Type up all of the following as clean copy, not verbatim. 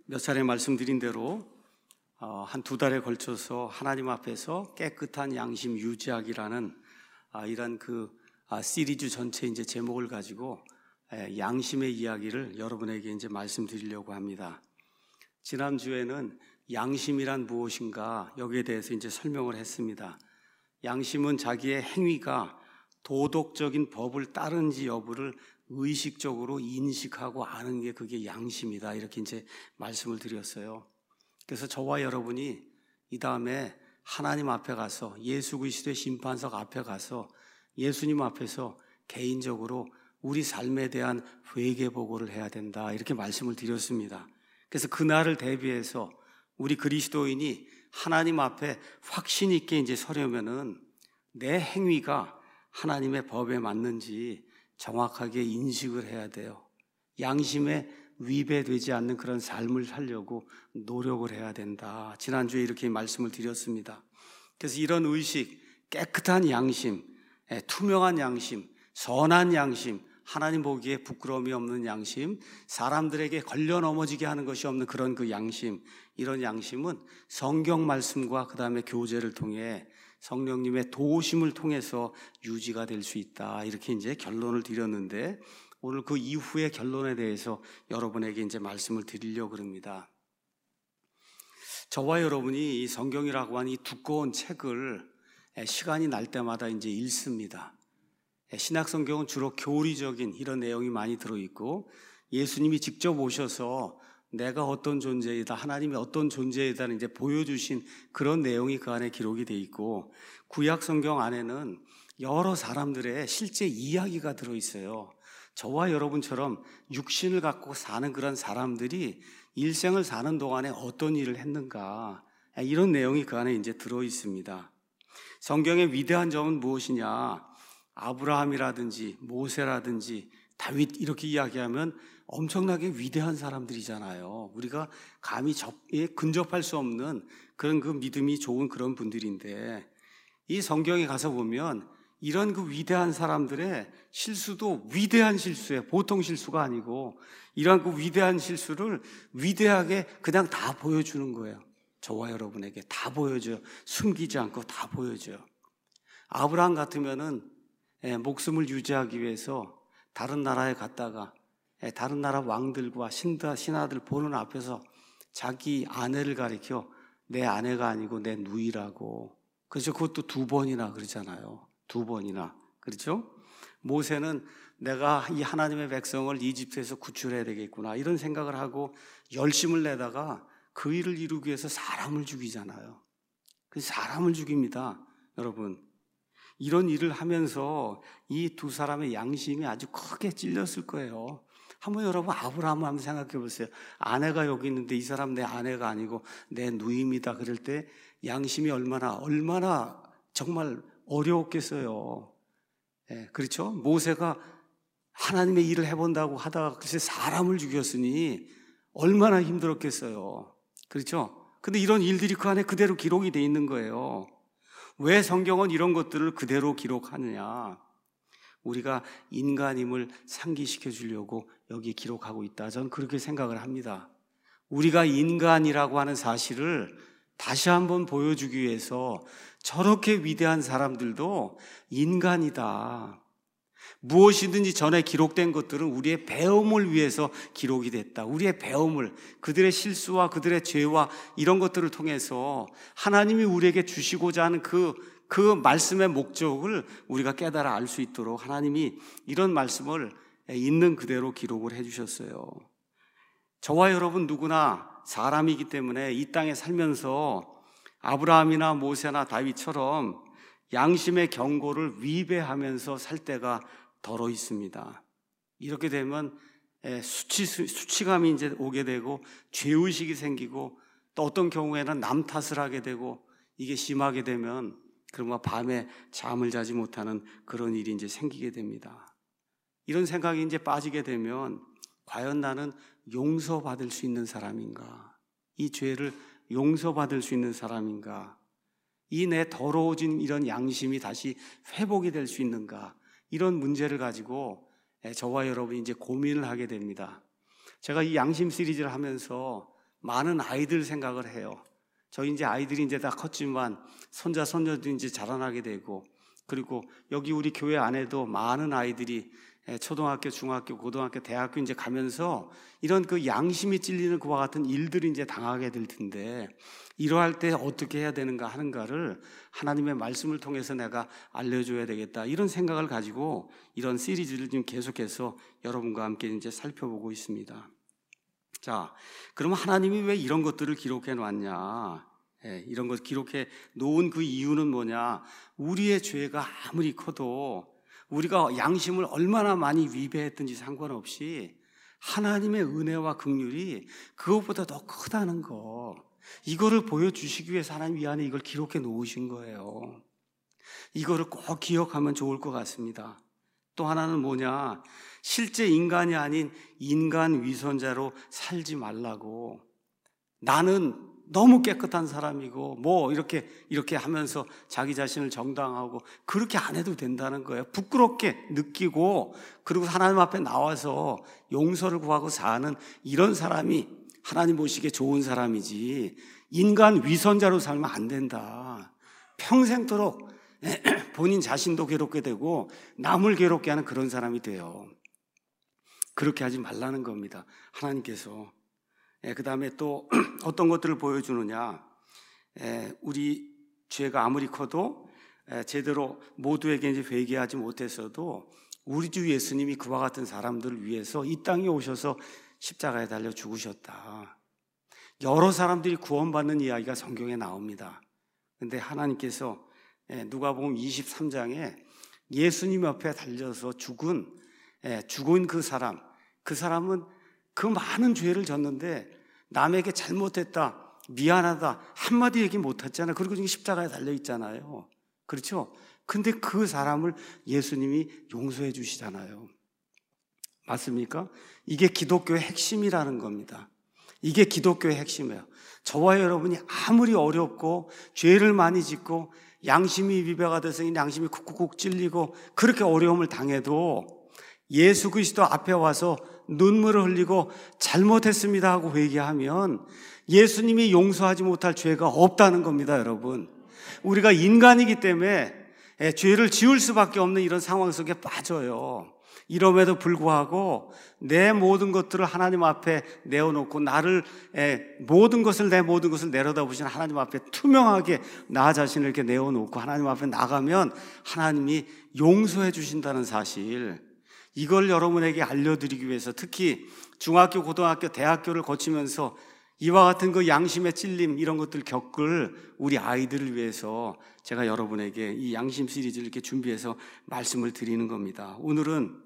몇 차례 말씀드린 대로 한 두 달에 걸쳐서 하나님 앞에서 깨끗한 양심 유지하기라는 이런 시리즈 전체 이제 제목을 가지고 양심의 이야기를 여러분에게 이제 말씀드리려고 합니다. 지난주에는 양심이란 무엇인가 여기에 대해서 이제 설명을 했습니다. 양심은 자기의 행위가 도덕적인 법을 따르는지 여부를 의식적으로 인식하고 아는 게 그게 양심이다. 이렇게 이제 말씀을 드렸어요. 그래서 저와 여러분이 이 다음에 하나님 앞에 가서 예수 그리스도의 심판석 앞에 가서 예수님 앞에서 개인적으로 우리 삶에 대한 회개 보고를 해야 된다. 이렇게 말씀을 드렸습니다. 그래서 그날을 대비해서 우리 그리스도인이 하나님 앞에 확신 있게 이제 서려면은 내 행위가 하나님의 법에 맞는지 정확하게 인식을 해야 돼요. 양심에 위배되지 않는 그런 삶을 살려고 노력을 해야 된다. 지난주에 이렇게 말씀을 드렸습니다. 그래서 이런 의식, 깨끗한 양심, 투명한 양심, 선한 양심, 하나님 보기에 부끄러움이 없는 양심, 사람들에게 걸려 넘어지게 하는 것이 없는 그런 그 양심, 이런 양심은 성경 말씀과 그 다음에 교제를 통해 성령님의 도우심을 통해서 유지가 될 수 있다. 이렇게 이제 결론을 드렸는데 오늘 그 이후의 결론에 대해서 여러분에게 이제 말씀을 드리려고 합니다. 저와 여러분이 이 성경이라고 하는 이 두꺼운 책을 시간이 날 때마다 이제 읽습니다. 신약 성경은 주로 교리적인 이런 내용이 많이 들어있고 예수님이 직접 오셔서 내가 어떤 존재이다, 하나님이 어떤 존재이다를 이제 보여주신 그런 내용이 그 안에 기록이 돼 있고, 구약 성경 안에는 여러 사람들의 실제 이야기가 들어있어요. 저와 여러분처럼 육신을 갖고 사는 그런 사람들이 일생을 사는 동안에 어떤 일을 했는가, 이런 내용이 그 안에 이제 들어있습니다. 성경의 위대한 점은 무엇이냐? 아브라함이라든지 모세라든지 다윗 이렇게 이야기하면 엄청나게 위대한 사람들이잖아요. 우리가 감히 근접할 수 없는 그런 그 믿음이 좋은 그런 분들인데, 이 성경에 가서 보면 이런 그 위대한 사람들의 실수도 위대한 실수예요. 보통 실수가 아니고 이러한 그 위대한 실수를 위대하게 그냥 다 보여주는 거예요. 저와 여러분에게 다 보여줘요. 숨기지 않고 다 보여줘요. 아브라함 같으면은 목숨을 유지하기 위해서 다른 나라에 갔다가 다른 나라 왕들과 신하들 보는 앞에서 자기 아내를 가리켜 내 아내가 아니고 내 누이라고. 그래서 그것도 2번이나 그러잖아요. 2번이나. 그렇죠? 모세는 내가 이 하나님의 백성을 이집트에서 구출해야 되겠구나 이런 생각을 하고 열심을 내다가 그 일을 이루기 위해서 사람을 죽이잖아요. 그래서 사람을 죽입니다. 여러분, 이런 일을 하면서 이 두 사람의 양심이 아주 크게 찔렸을 거예요. 한번 여러분 아브라함을 한번 생각해 보세요. 아내가 여기 있는데 이 사람 내 아내가 아니고 내 누이입니다. 그럴 때 양심이 얼마나 정말 어려웠겠어요. 그렇죠? 모세가 하나님의 일을 해본다고 하다가 글쎄 사람을 죽였으니 얼마나 힘들었겠어요. 그렇죠? 근데 이런 일들이 그 안에 그대로 기록이 돼 있는 거예요. 왜 성경은 이런 것들을 그대로 기록하느냐? 우리가 인간임을 상기시켜 주려고 여기 기록하고 있다. 저는 그렇게 생각을 합니다. 우리가 인간이라고 하는 사실을 다시 한번 보여주기 위해서 저렇게 위대한 사람들도 인간이다. 무엇이든지 전에 기록된 것들은 우리의 배움을 위해서 기록이 됐다. 우리의 배움을, 그들의 실수와 그들의 죄와 이런 것들을 통해서 하나님이 우리에게 주시고자 하는 그 말씀의 목적을 우리가 깨달아 알 수 있도록 하나님이 이런 말씀을 있는 그대로 기록을 해주셨어요. 저와 여러분 누구나 사람이기 때문에 이 땅에 살면서 아브라함이나 모세나 다윗처럼 양심의 경고를 위배하면서 살 때가 덜어 있습니다. 이렇게 되면 수치감이 이제 오게 되고 죄의식이 생기고 또 어떤 경우에는 남 탓을 하게 되고 이게 심하게 되면 그러면 밤에 잠을 자지 못하는 그런 일이 이제 생기게 됩니다. 이런 생각이 이제 빠지게 되면 과연 나는 용서받을 수 있는 사람인가? 이 죄를 용서받을 수 있는 사람인가? 이 내 더러워진 이런 양심이 다시 회복이 될 수 있는가? 이런 문제를 가지고 저와 여러분이 이제 고민을 하게 됩니다. 제가 이 양심 시리즈를 하면서 많은 아이들 생각을 해요. 저희 이제 아이들이 이제 다 컸지만 손자, 손녀도 이제 자라나게 되고, 그리고 여기 우리 교회 안에도 많은 아이들이 초등학교, 중학교, 고등학교, 대학교 이제 가면서 이런 그 양심이 찔리는 그와 같은 일들을 이제 당하게 될 텐데, 이러할 때 어떻게 해야 되는가 하는가를 하나님의 말씀을 통해서 내가 알려줘야 되겠다, 이런 생각을 가지고 이런 시리즈를 지금 계속해서 여러분과 함께 이제 살펴보고 있습니다. 자, 그러면 하나님이 왜 이런 것들을 기록해 놨냐? 이런 것 기록해 놓은 그 이유는 뭐냐? 우리의 죄가 아무리 커도, 우리가 양심을 얼마나 많이 위배했든지 상관없이 하나님의 은혜와 긍휼이 그것보다 더 크다는 거, 이거를 보여주시기 위해서 하나님 이 안에 이걸 기록해 놓으신 거예요. 이거를 꼭 기억하면 좋을 것 같습니다. 또 하나는 뭐냐? 실제 인간이 아닌 인간 위선자로 살지 말라고. 나는 너무 깨끗한 사람이고 뭐 이렇게 하면서 자기 자신을 정당하고 그렇게 안 해도 된다는 거예요. 부끄럽게 느끼고, 그리고 하나님 앞에 나와서 용서를 구하고 사는 이런 사람이 하나님 보시기에 좋은 사람이지, 인간 위선자로 살면 안 된다. 평생토록 본인 자신도 괴롭게 되고 남을 괴롭게 하는 그런 사람이 돼요. 그렇게 하지 말라는 겁니다, 하나님께서. 그 다음에 또 어떤 것들을 보여주느냐? 우리 죄가 아무리 커도 제대로 모두에게 이제 회개하지 못했어도 우리 주 예수님이 그와 같은 사람들을 위해서 이 땅에 오셔서 십자가에 달려 죽으셨다. 여러 사람들이 구원받는 이야기가 성경에 나옵니다. 근데 하나님께서 누가복음 23장에 예수님 옆에 달려서 죽은 그 사람은 그 많은 죄를 졌는데 남에게 잘못했다, 미안하다 한마디 얘기 못했잖아요. 그리고 지금 십자가에 달려있잖아요. 그렇죠? 근데 그 사람을 예수님이 용서해 주시잖아요. 맞습니까? 이게 기독교의 핵심이라는 겁니다. 이게 기독교의 핵심이에요. 저와 여러분이 아무리 어렵고 죄를 많이 짓고 양심이 위배가 돼서 이 양심이 쿡쿡쿡 찔리고 그렇게 어려움을 당해도 예수 그리스도 앞에 와서 눈물을 흘리고 잘못했습니다 하고 회개하면 예수님이 용서하지 못할 죄가 없다는 겁니다, 여러분. 우리가 인간이기 때문에 죄를 지을 수밖에 없는 이런 상황 속에 빠져요. 이럼에도 불구하고 내 모든 것들을 하나님 앞에 내어놓고 모든 것을 내려다보시는 하나님 앞에 투명하게 나 자신을 이렇게 내어놓고 하나님 앞에 나가면 하나님이 용서해 주신다는 사실, 이걸 여러분에게 알려드리기 위해서, 특히 중학교, 고등학교, 대학교를 거치면서 이와 같은 그 양심의 찔림 이런 것들 겪을 우리 아이들을 위해서 제가 여러분에게 이 양심 시리즈를 이렇게 준비해서 말씀을 드리는 겁니다. 오늘은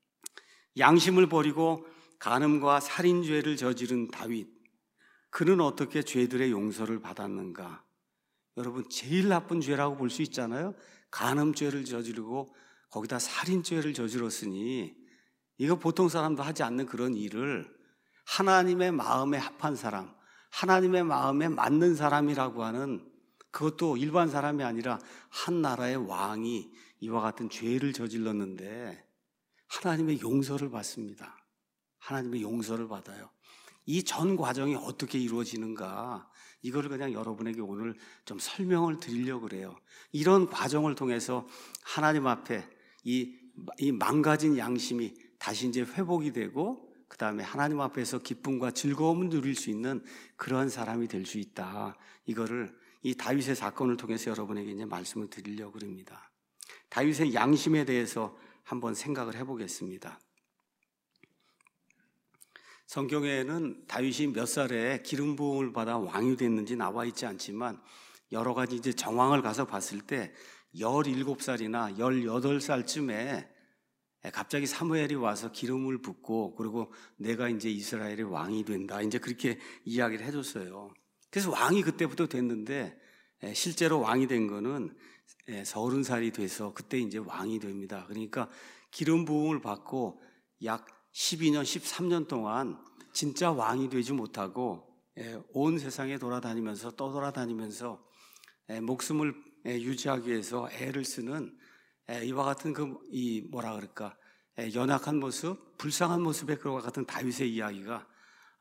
양심을 버리고 간음과 살인죄를 저지른 다윗, 그는 어떻게 죄들의 용서를 받았는가? 여러분, 제일 나쁜 죄라고 볼 수 있잖아요. 간음죄를 저지르고 거기다 살인죄를 저질렀으니 이거 보통 사람도 하지 않는 그런 일을 하나님의 마음에 합한 사람, 하나님의 마음에 맞는 사람이라고 하는, 그것도 일반 사람이 아니라 한 나라의 왕이 이와 같은 죄를 저질렀는데 하나님의 용서를 받습니다. 하나님의 용서를 받아요. 이 전 과정이 어떻게 이루어지는가, 이거를 그냥 여러분에게 오늘 좀 설명을 드리려고 그래요. 이런 과정을 통해서 하나님 앞에 이 망가진 양심이 다시 이제 회복이 되고, 그 다음에 하나님 앞에서 기쁨과 즐거움을 누릴 수 있는 그런 사람이 될 수 있다. 이거를 이 다윗의 사건을 통해서 여러분에게 이제 말씀을 드리려고 합니다. 다윗의 양심에 대해서 한번 생각을 해보겠습니다. 성경에는 다윗이 몇 살에 기름 부음을 받아 왕이 됐는지 나와 있지 않지만 여러 가지 이제 정황을 가서 봤을 때 17살이나 18살쯤에 갑자기 사무엘이 와서 기름을 붓고, 그리고 내가 이제 이스라엘의 왕이 된다, 이제 그렇게 이야기를 해줬어요. 그래서 왕이 그때부터 됐는데 실제로 왕이 된 거는 30살이 돼서 그때 이제 왕이 됩니다. 그러니까 기름 부음을 받고 약 12년, 13년 동안 진짜 왕이 되지 못하고 온 세상에 떠돌아다니면서 목숨을 유지하기 위해서 애를 쓰는 이와 같은 연약한 모습, 불쌍한 모습의 그와 같은 다윗의 이야기가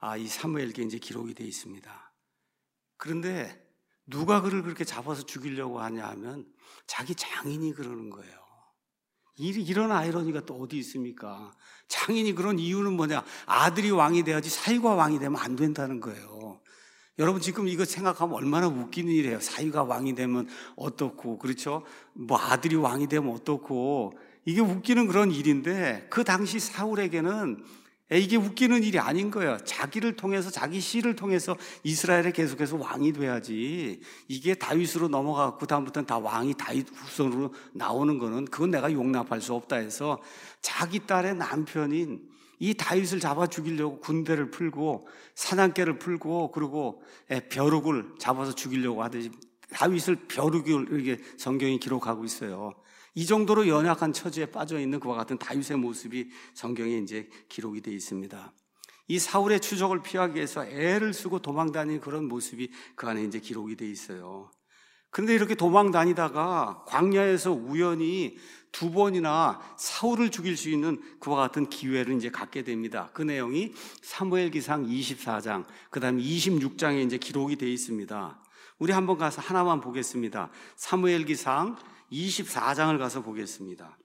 이 사무엘기에 이제 기록이 되어 있습니다. 그런데 누가 그를 그렇게 잡아서 죽이려고 하냐 하면 자기 장인이 그러는 거예요. 이런 아이러니가 또 어디 있습니까? 장인이 그런 이유는 뭐냐? 아들이 왕이 돼야지 사위가 왕이 되면 안 된다는 거예요. 여러분 지금 이거 생각하면 얼마나 웃기는 일이에요. 사위가 왕이 되면 어떻고, 그렇죠? 뭐 아들이 왕이 되면 어떻고, 이게 웃기는 그런 일인데 그 당시 사울에게는 이게 웃기는 일이 아닌 거예요. 자기를 통해서, 자기 씨를 통해서 이스라엘에 계속해서 왕이 돼야지. 이게 다윗으로 넘어가고 그다음부터는 다 왕이 다윗 후손으로 나오는 거는 그건 내가 용납할 수 없다 해서 자기 딸의 남편인 이 다윗을 잡아 죽이려고 군대를 풀고 사냥개를 풀고 그리고 벼룩을 잡아서 죽이려고 하듯이 다윗을 벼룩을 이렇게 성경이 기록하고 있어요. 이 정도로 연약한 처지에 빠져 있는 그와 같은 다윗의 모습이 성경에 이제 기록이 되어 있습니다. 이 사울의 추적을 피하기 위해서 애를 쓰고 도망 다니는 그런 모습이 그 안에 이제 기록이 되어 있어요. 그런데 이렇게 도망 다니다가 광야에서 우연히 2번이나 사울을 죽일 수 있는 그와 같은 기회를 이제 갖게 됩니다. 그 내용이 사무엘기상 24장, 그 다음에 26장에 이제 기록이 되어 있습니다. 우리 한번 가서 하나만 보겠습니다. 사무엘기상 24장을 가서 보겠습니다.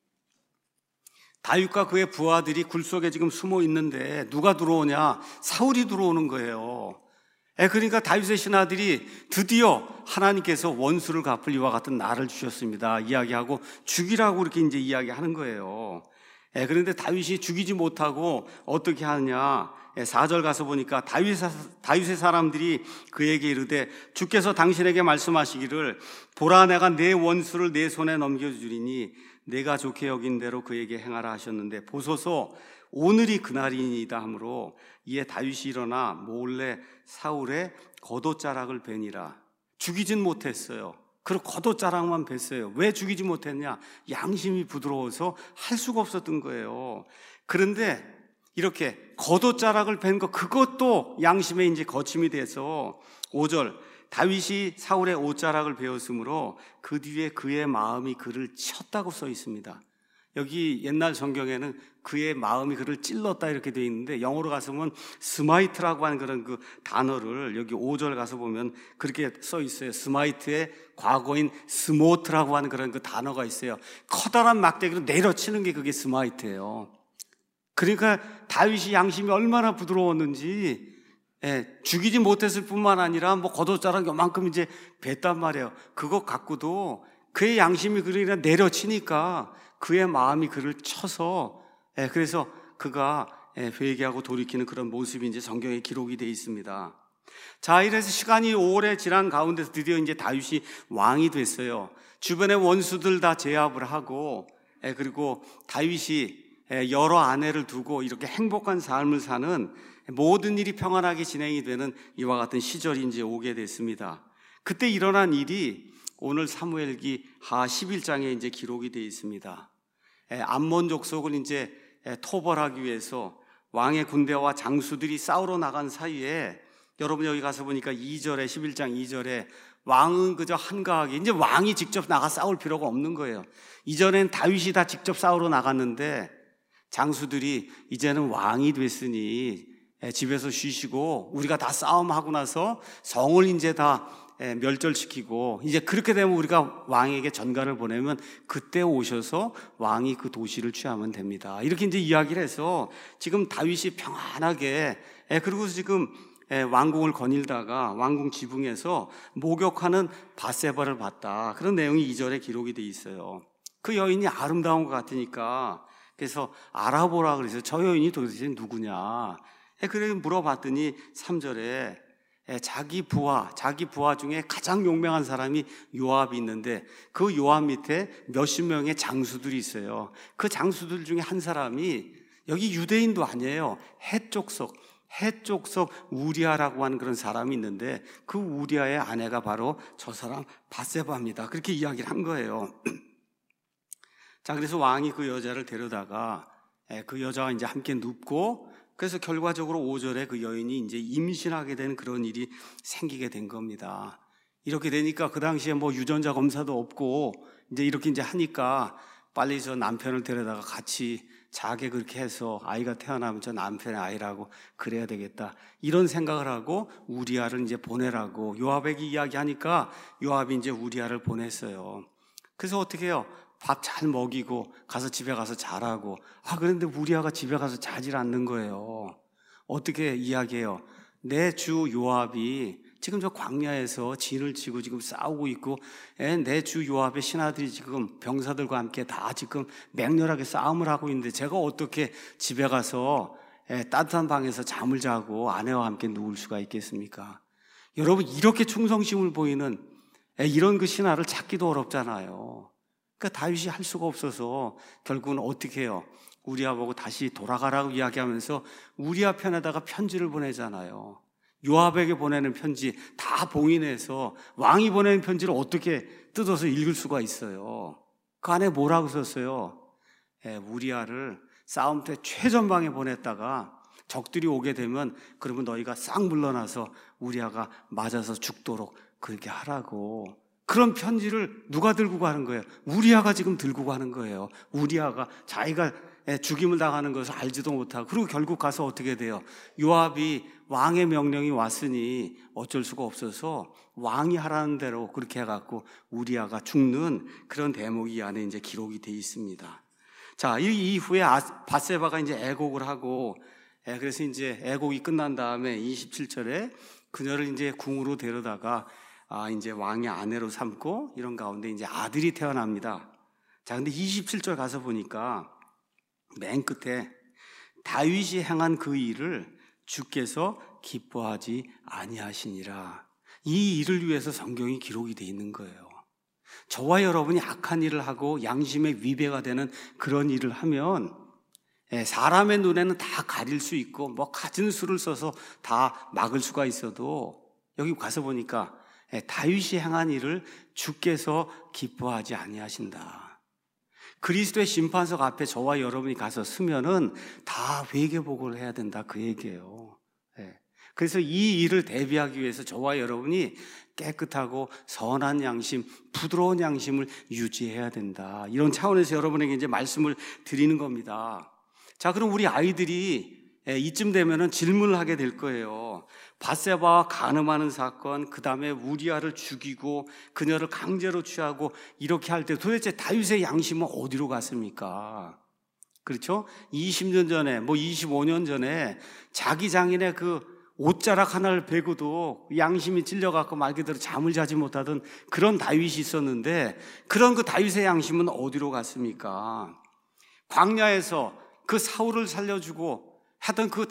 다윗과 그의 부하들이 굴 속에 지금 숨어 있는데 누가 들어오냐? 사울이 들어오는 거예요. 그러니까 다윗의 신하들이 드디어 하나님께서 원수를 갚을 이와 같은 날을 주셨습니다 이야기하고 죽이라고 이렇게 이제 이야기하는 거예요. 그런데 다윗이 죽이지 못하고 어떻게 하느냐? 4절 가서 보니까 다윗의 사람들이 그에게 이르되 주께서 당신에게 말씀하시기를 보라 내가 내 원수를 내 손에 넘겨주리니 내가 좋게 여긴 대로 그에게 행하라 하셨는데 보소서 오늘이 그날이니이다 하므로 이에 다윗이 일어나 몰래 사울의 겉옷자락을 베니라. 죽이진 못했어요. 그리고 겉옷자락만 뱄어요. 왜 죽이지 못했냐? 양심이 부드러워서 할 수가 없었던 거예요. 그런데 이렇게 겉옷자락을 벤 거 그것도 양심에 이제 거침이 돼서 5절 다윗이 사울의 옷자락을 베었으므로 그 뒤에 그의 마음이 그를 쳤다고 써 있습니다. 여기 옛날 성경에는 그의 마음이 그를 찔렀다 이렇게 되어 있는데 영어로 가서 보면 스마이트라고 하는 그런 그 단어를 여기 5절 가서 보면 그렇게 써 있어요. 스마이트의 과거인 스모트라고 하는 그런 그 단어가 있어요. 커다란 막대기로 내려치는 게 그게 스마이트예요. 그러니까 다윗이 양심이 얼마나 부드러웠는지 죽이지 못했을 뿐만 아니라 뭐 겉옷자락 요만큼 이제 뱄단 말이에요. 그것 갖고도 그의 양심이 그러니까 내려치니까 그의 마음이 그를 쳐서 그래서 그가 회개하고 돌이키는 그런 모습이 이제 성경에 기록이 되어 있습니다. 자, 이래서 시간이 오래 지난 가운데서 드디어 이제 다윗이 왕이 됐어요. 주변의 원수들 다 제압을 하고 그리고 다윗이 여러 아내를 두고 이렇게 행복한 삶을 사는 모든 일이 평안하게 진행이 되는 이와 같은 시절이 이제 오게 됐습니다. 그때 일어난 일이 오늘 사무엘기 하 11장에 이제 기록이 되어 있습니다. 암몬 족속을 이제 토벌하기 위해서 왕의 군대와 장수들이 싸우러 나간 사이에 여러분 여기 가서 보니까 2절에 11장 2절에 왕은 그저 한가하게 이제 왕이 직접 나가 싸울 필요가 없는 거예요. 이전엔 다윗이 다 직접 싸우러 나갔는데 장수들이 이제는 왕이 됐으니 집에서 쉬시고 우리가 다 싸움하고 나서 성을 이제 다 멸절시키고 이제 그렇게 되면 우리가 왕에게 전가를 보내면 그때 오셔서 왕이 그 도시를 취하면 됩니다. 이렇게 이제 이야기를 해서 지금 다윗이 평안하게 그리고 지금 왕궁을 거닐다가 왕궁 지붕에서 목욕하는 밧세바를 봤다. 그런 내용이 2절에 기록이 돼 있어요. 그 여인이 아름다운 것 같으니까 그래서 알아보라 그래서 저 여인이 도대체 누구냐? 그래 물어봤더니 3절에 자기 부하 중에 가장 용맹한 사람이 요압이 있는데 그 요압 밑에 몇십 명의 장수들이 있어요. 그 장수들 중에 한 사람이 여기 유대인도 아니에요. 헷 족속 우리아라고 하는 그런 사람이 있는데 그 우리아의 아내가 바로 저 사람 밧세바입니다. 그렇게 이야기를 한 거예요. 자, 그래서 왕이 그 여자를 데려다가 그 여자와 이제 함께 눕고 그래서 결과적으로 5절에 그 여인이 이제 임신하게 되는 그런 일이 생기게 된 겁니다. 이렇게 되니까 그 당시에 뭐 유전자 검사도 없고 이제 이렇게 이제 하니까 빨리 저 남편을 데려다가 같이 자게 그렇게 해서 아이가 태어나면 저 남편의 아이라고 그래야 되겠다, 이런 생각을 하고 우리아를 이제 보내라고 요압에게 이야기하니까 요압이 이제 우리아를 보냈어요. 그래서 어떻게 해요? 밥 잘 먹이고 가서 집에 가서 자라고. 그런데 우리아가 집에 가서 자질 않는 거예요. 어떻게 이야기해요? 내 주 요압이 지금 저 광야에서 진을 치고 지금 싸우고 있고, 내 주 요압의 신하들이 지금 병사들과 함께 다 지금 맹렬하게 싸움을 하고 있는데 제가 어떻게 집에 가서 따뜻한 방에서 잠을 자고 아내와 함께 누울 수가 있겠습니까? 여러분, 이렇게 충성심을 보이는 이런 그 신하를 찾기도 어렵잖아요. 그러니까 다윗이 할 수가 없어서 결국은 어떻게 해요? 우리아 보고 다시 돌아가라고 이야기하면서 우리아 편에다가 편지를 보내잖아요. 요압에게 보내는 편지 다 봉인해서 왕이 보내는 편지를 어떻게 뜯어서 읽을 수가 있어요? 그 안에 뭐라고 썼어요? 우리아를 싸움터 최전방에 보냈다가 적들이 오게 되면 그러면 너희가 싹 물러나서 우리아가 맞아서 죽도록 그렇게 하라고. 그런 편지를 누가 들고 가는 거예요? 우리아가 지금 들고 가는 거예요. 우리아가 자기가 죽임을 당하는 것을 알지도 못하고, 그리고 결국 가서 어떻게 돼요? 요압이 왕의 명령이 왔으니 어쩔 수가 없어서 왕이 하라는 대로 그렇게 해갖고 우리아가 죽는 그런 대목이 이 안에 이제 기록이 돼 있습니다. 자, 이 이후에 밧세바가 이제 애곡을 하고, 그래서 이제 애곡이 끝난 다음에 27절에 그녀를 이제 궁으로 데려다가 이제 왕의 아내로 삼고 이런 가운데 이제 아들이 태어납니다. 자, 근데 27절 가서 보니까 맨 끝에 다윗이 행한 그 일을 주께서 기뻐하지 아니하시니라. 이 일을 위해서 성경이 기록이 되어 있는 거예요. 저와 여러분이 악한 일을 하고 양심의 위배가 되는 그런 일을 하면 사람의 눈에는 다 가릴 수 있고 뭐 갖은 수를 써서 다 막을 수가 있어도, 여기 가서 보니까 다윗이 행한 일을 주께서 기뻐하지 아니하신다. 그리스도의 심판석 앞에 저와 여러분이 가서 서면은 다 회개복을 해야 된다, 그 얘기예요. 그래서 이 일을 대비하기 위해서 저와 여러분이 깨끗하고 선한 양심, 부드러운 양심을 유지해야 된다, 이런 차원에서 여러분에게 이제 말씀을 드리는 겁니다. 자, 그럼 우리 아이들이 이쯤 되면은 질문을 하게 될 거예요. 밧세바와 간음하는 사건, 그 다음에 우리아를 죽이고 그녀를 강제로 취하고 이렇게 할 때 도대체 다윗의 양심은 어디로 갔습니까? 그렇죠? 20년 전에, 25년 전에 자기 장인의 그 옷자락 하나를 베고도 양심이 찔려갖고 말 그대로 잠을 자지 못하던 그런 다윗이 있었는데, 그런 그 다윗의 양심은 어디로 갔습니까? 광야에서 그 사울을 살려주고 하던 그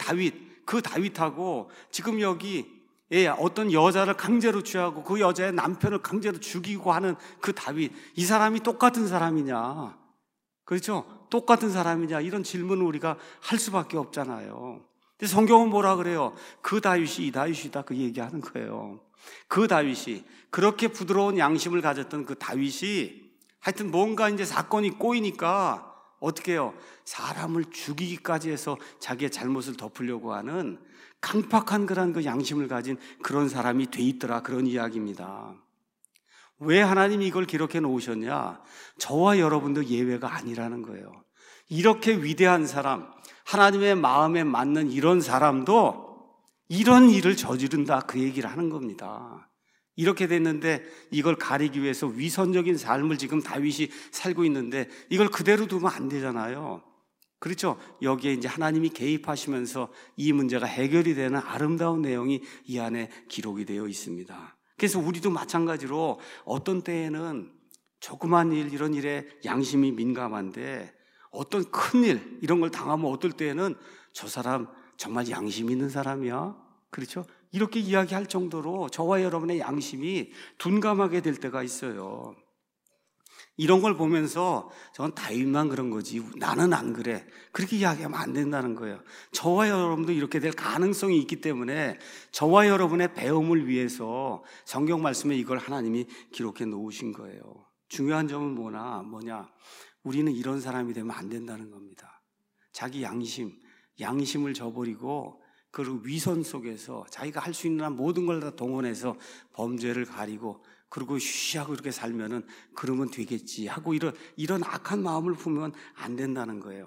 다윗하고 지금 여기 어떤 여자를 강제로 취하고 그 여자의 남편을 강제로 죽이고 하는 그 다윗, 이 사람이 똑같은 사람이냐? 그렇죠? 똑같은 사람이냐? 이런 질문을 우리가 할 수밖에 없잖아요. 근데 성경은 뭐라 그래요? 그 다윗이 이 다윗이다, 그 얘기하는 거예요. 그 다윗이, 그렇게 부드러운 양심을 가졌던 그 다윗이 하여튼 뭔가 이제 사건이 꼬이니까 어떻게 해요? 사람을 죽이기까지 해서 자기의 잘못을 덮으려고 하는 강팍한 그런 그 양심을 가진 그런 사람이 돼 있더라, 그런 이야기입니다. 왜 하나님이 이걸 기록해 놓으셨냐? 저와 여러분도 예외가 아니라는 거예요. 이렇게 위대한 사람, 하나님의 마음에 맞는 이런 사람도 이런 일을 저지른다, 그 얘기를 하는 겁니다. 이렇게 됐는데 이걸 가리기 위해서 위선적인 삶을 지금 다윗이 살고 있는데 이걸 그대로 두면 안 되잖아요. 그렇죠? 여기에 이제 하나님이 개입하시면서 이 문제가 해결이 되는 아름다운 내용이 이 안에 기록이 되어 있습니다. 그래서 우리도 마찬가지로 어떤 때에는 조그만 일, 이런 일에 양심이 민감한데 어떤 큰 일, 이런 걸 당하면 어떨 때에는 저 사람 정말 양심 있는 사람이야? 그렇죠? 이렇게 이야기할 정도로 저와 여러분의 양심이 둔감하게 될 때가 있어요. 이런 걸 보면서 저는 다윗만 그런 거지 나는 안 그래, 그렇게 이야기하면 안 된다는 거예요. 저와 여러분도 이렇게 될 가능성이 있기 때문에 저와 여러분의 배움을 위해서 성경 말씀에 이걸 하나님이 기록해 놓으신 거예요. 중요한 점은 뭐냐? 우리는 이런 사람이 되면 안 된다는 겁니다. 자기 양심을 저버리고 그 위선 속에서 자기가 할 수 있는 모든 걸 다 동원해서 범죄를 가리고 그리고 쉬하고 이렇게 살면은 그러면 되겠지 하고 이런 악한 마음을 품으면 안 된다는 거예요.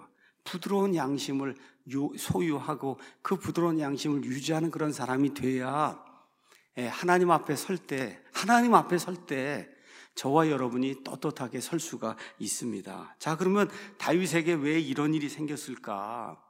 부드러운 양심을 소유하고 그 부드러운 양심을 유지하는 그런 사람이 돼야 하나님 앞에 설 때 저와 여러분이 떳떳하게 설 수가 있습니다. 자, 그러면 다윗에게 왜 이런 일이 생겼을까?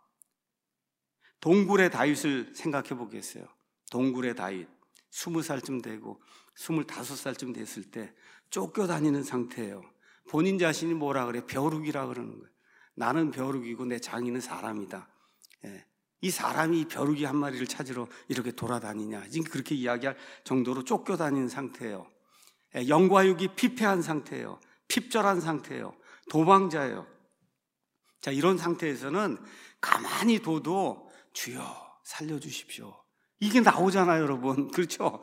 동굴의 다윗을 생각해 보겠어요. 동굴의 다윗, 20살쯤 되고 25살쯤 됐을 때 쫓겨다니는 상태예요. 본인 자신이 뭐라 그래? 벼룩이라 그러는 거예요. 나는 벼룩이고 내 장인은 사람이다. 이 사람이 벼룩이 한 마리를 찾으러 이렇게 돌아다니냐, 지금 그렇게 이야기할 정도로 쫓겨다니는 상태예요. 영과 육이 피폐한 상태예요. 핍절한 상태예요. 도망자예요. 자, 이런 상태에서는 가만히 둬도 주여 살려주십시오, 이게 나오잖아요, 여러분. 그렇죠?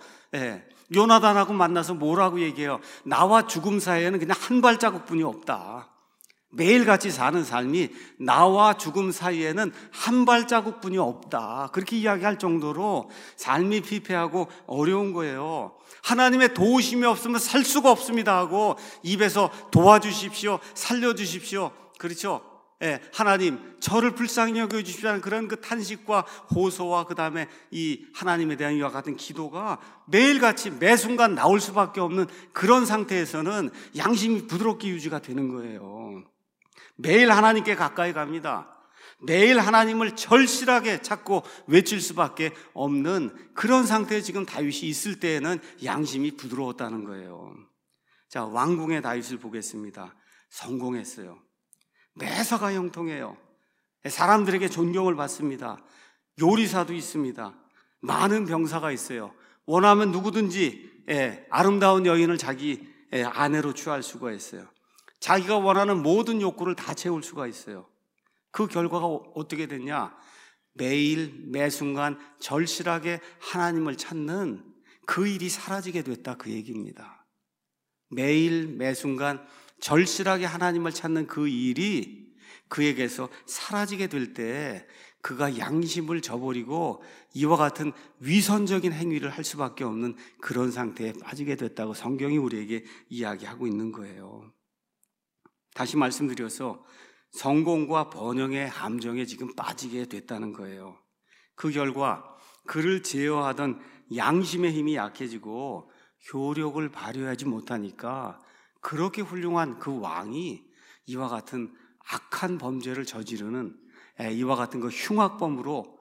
요나단하고 만나서 뭐라고 얘기해요? 나와 죽음 사이에는 그냥 한 발자국뿐이 없다. 매일같이 사는 삶이 나와 죽음 사이에는 한 발자국뿐이 없다. 그렇게 이야기할 정도로 삶이 피폐하고 어려운 거예요. 하나님의 도우심이 없으면 살 수가 없습니다 하고 입에서 도와주십시오, 살려주십시오, 그렇죠? 하나님 저를 불쌍히 여겨주십시오, 그런 그 탄식과 호소와 그 다음에 이 하나님에 대한 이와 같은 기도가 매일같이 매 순간 나올 수밖에 없는 그런 상태에서는 양심이 부드럽게 유지가 되는 거예요. 매일 하나님께 가까이 갑니다. 매일 하나님을 절실하게 찾고 외칠 수밖에 없는 그런 상태에 지금 다윗이 있을 때에는 양심이 부드러웠다는 거예요. 자, 왕궁의 다윗을 보겠습니다. 성공했어요. 매사가 형통해요. 사람들에게 존경을 받습니다. 요리사도 있습니다. 많은 병사가 있어요. 원하면 누구든지 아름다운 여인을 자기 아내로 취할 수가 있어요. 자기가 원하는 모든 욕구를 다 채울 수가 있어요. 그 결과가 어떻게 됐냐? 매일 매순간 절실하게 하나님을 찾는 그 일이 사라지게 됐다, 그 얘기입니다. 매일 매순간 절실하게 하나님을 찾는 그 일이 그에게서 사라지게 될 때 그가 양심을 저버리고 이와 같은 위선적인 행위를 할 수밖에 없는 그런 상태에 빠지게 됐다고 성경이 우리에게 이야기하고 있는 거예요. 다시 말씀드려서 성공과 번영의 함정에 지금 빠지게 됐다는 거예요. 그 결과 그를 제어하던 양심의 힘이 약해지고 효력을 발휘하지 못하니까 그렇게 훌륭한 그 왕이 이와 같은 악한 범죄를 저지르는 이와 같은 그 흉악범으로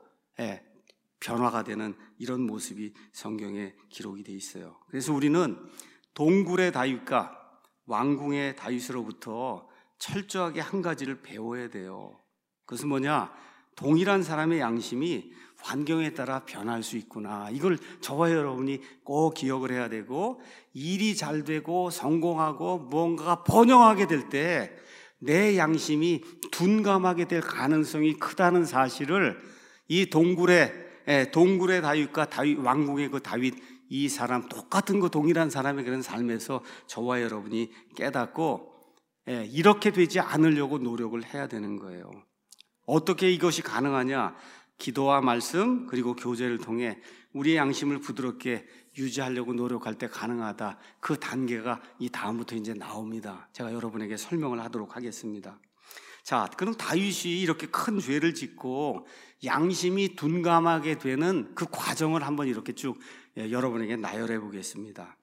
변화가 되는 이런 모습이 성경에 기록이 되어 있어요. 그래서 우리는 동굴의 다윗과 왕궁의 다윗으로부터 철저하게 한 가지를 배워야 돼요. 그것은 뭐냐? 동일한 사람의 양심이 환경에 따라 변할 수 있구나. 이걸 저와 여러분이 꼭 기억을 해야 되고, 일이 잘 되고 성공하고 무언가가 번영하게 될 때 내 양심이 둔감하게 될 가능성이 크다는 사실을 이 동굴의 다윗과 왕궁의 그 다윗, 이 사람 똑같은 그 동일한 사람의 그런 삶에서 저와 여러분이 깨닫고 이렇게 되지 않으려고 노력을 해야 되는 거예요. 어떻게 이것이 가능하냐? 기도와 말씀 그리고 교제를 통해 우리의 양심을 부드럽게 유지하려고 노력할 때 가능하다. 그 단계가 이 다음부터 이제 나옵니다. 제가 여러분에게 설명을 하도록 하겠습니다. 자, 그럼 다윗이 이렇게 큰 죄를 짓고 양심이 둔감하게 되는 그 과정을 한번 이렇게 쭉 여러분에게 나열해 보겠습니다.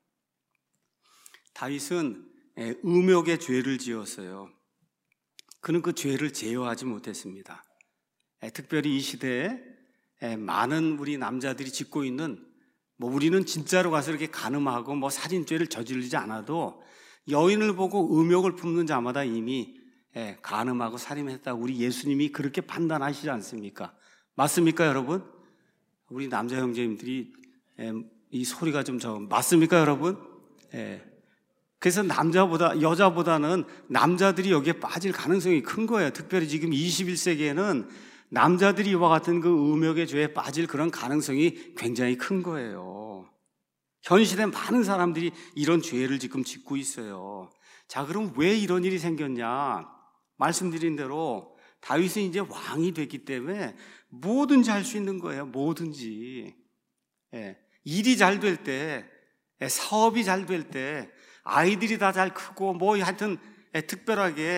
다윗은 음욕의 죄를 지었어요. 그는 그 죄를 제어하지 못했습니다. 특별히 이 시대에 많은 우리 남자들이 짓고 있는, 우리는 진짜로 가서 이렇게 간음하고 살인죄를 저지르지 않아도 여인을 보고 음욕을 품는 자마다 이미 간음하고 살인했다고 우리 예수님이 그렇게 판단하시지 않습니까? 맞습니까, 여러분? 우리 남자 형제님들이 이 소리가 좀 맞습니까, 여러분? 그래서 여자보다는 남자들이 여기에 빠질 가능성이 큰 거예요. 특별히 지금 21세기에는 남자들이 이와 같은 그 음욕의 죄에 빠질 그런 가능성이 굉장히 큰 거예요. 현 시대 많은 사람들이 이런 죄를 지금 짓고 있어요. 자, 그럼 왜 이런 일이 생겼냐? 말씀드린 대로 다윗은 이제 왕이 됐기 때문에 뭐든지 할 수 있는 거예요. 뭐든지. 일이 잘 될 때, 사업이 잘 될 때, 아이들이 다 잘 크고 하여튼 특별하게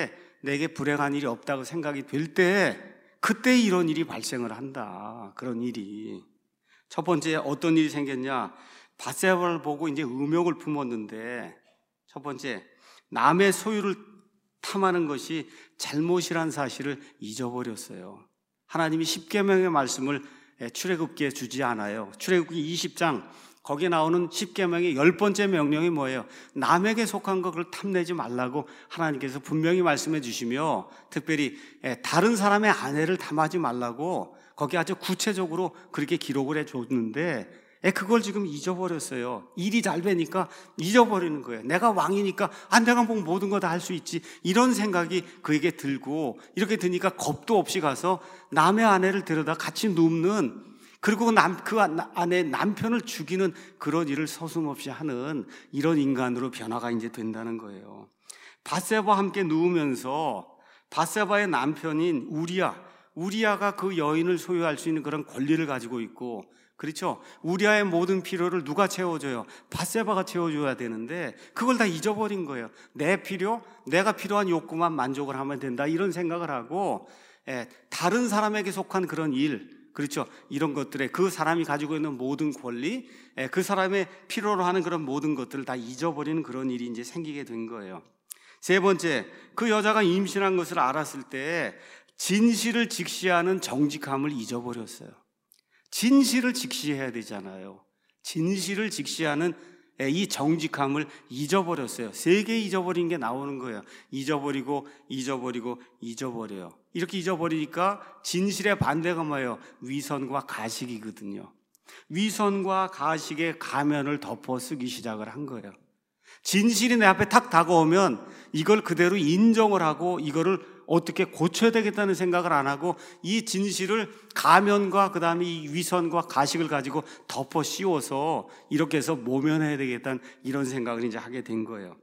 내게 불행한 일이 없다고 생각이 될 때 그때 이런 일이 발생을 한다. 그런 일이. 첫 번째 어떤 일이 생겼냐? 밧세바를 보고 이제 음욕을 품었는데, 첫 번째 남의 소유를 탐하는 것이 잘못이란 사실을 잊어버렸어요. 하나님이 십계명의 말씀을 출애굽기에 주지 않아요. 출애굽기 20장 거기에 나오는 십계명의 10번째 명령이 뭐예요? 남에게 속한 것을 탐내지 말라고 하나님께서 분명히 말씀해 주시며, 특별히 다른 사람의 아내를 탐하지 말라고 거기 아주 구체적으로 그렇게 기록을 해 줬는데, 그걸 지금 잊어버렸어요. 일이 잘 되니까 잊어버리는 거예요. 내가 왕이니까 내가 뭐 모든 거 다 할 수 있지, 이런 생각이 그에게 들고, 이렇게 드니까 겁도 없이 가서 남의 아내를 데려다 같이 눕는, 그리고 그 아내 남편을 죽이는 그런 일을 서슴없이 하는 이런 인간으로 변화가 이제 된다는 거예요. 밧세바와 함께 누우면서 밧세바의 남편인 우리아가 그 여인을 소유할 수 있는 그런 권리를 가지고 있고, 그렇죠? 우리아의 모든 필요를 누가 채워줘요? 밧세바가 채워줘야 되는데 그걸 다 잊어버린 거예요. 내가 필요한 욕구만 만족을 하면 된다, 이런 생각을 하고, 다른 사람에게 속한 그런 일, 그렇죠? 이런 것들에 그 사람이 가지고 있는 모든 권리, 그 사람의 필요로 하는 그런 모든 것들을 다 잊어버리는 그런 일이 이제 생기게 된 거예요. 세 번째, 그 여자가 임신한 것을 알았을 때 진실을 직시하는 정직함을 잊어버렸어요. 진실을 직시해야 되잖아요. 진실을 직시하는 이 정직함을 잊어버렸어요. 3개 잊어버린 게 나오는 거예요. 잊어버려요. 이렇게 잊어버리니까 진실의 반대가 뭐예요? 위선과 가식이거든요. 위선과 가식의 가면을 덮어 쓰기 시작을 한 거예요. 진실이 내 앞에 탁 다가오면 이걸 그대로 인정을 하고 이거를 어떻게 고쳐야 되겠다는 생각을 안 하고, 이 진실을 가면과 그 다음에 이 위선과 가식을 가지고 덮어 씌워서 이렇게 해서 모면해야 되겠다는 이런 생각을 이제 하게 된 거예요.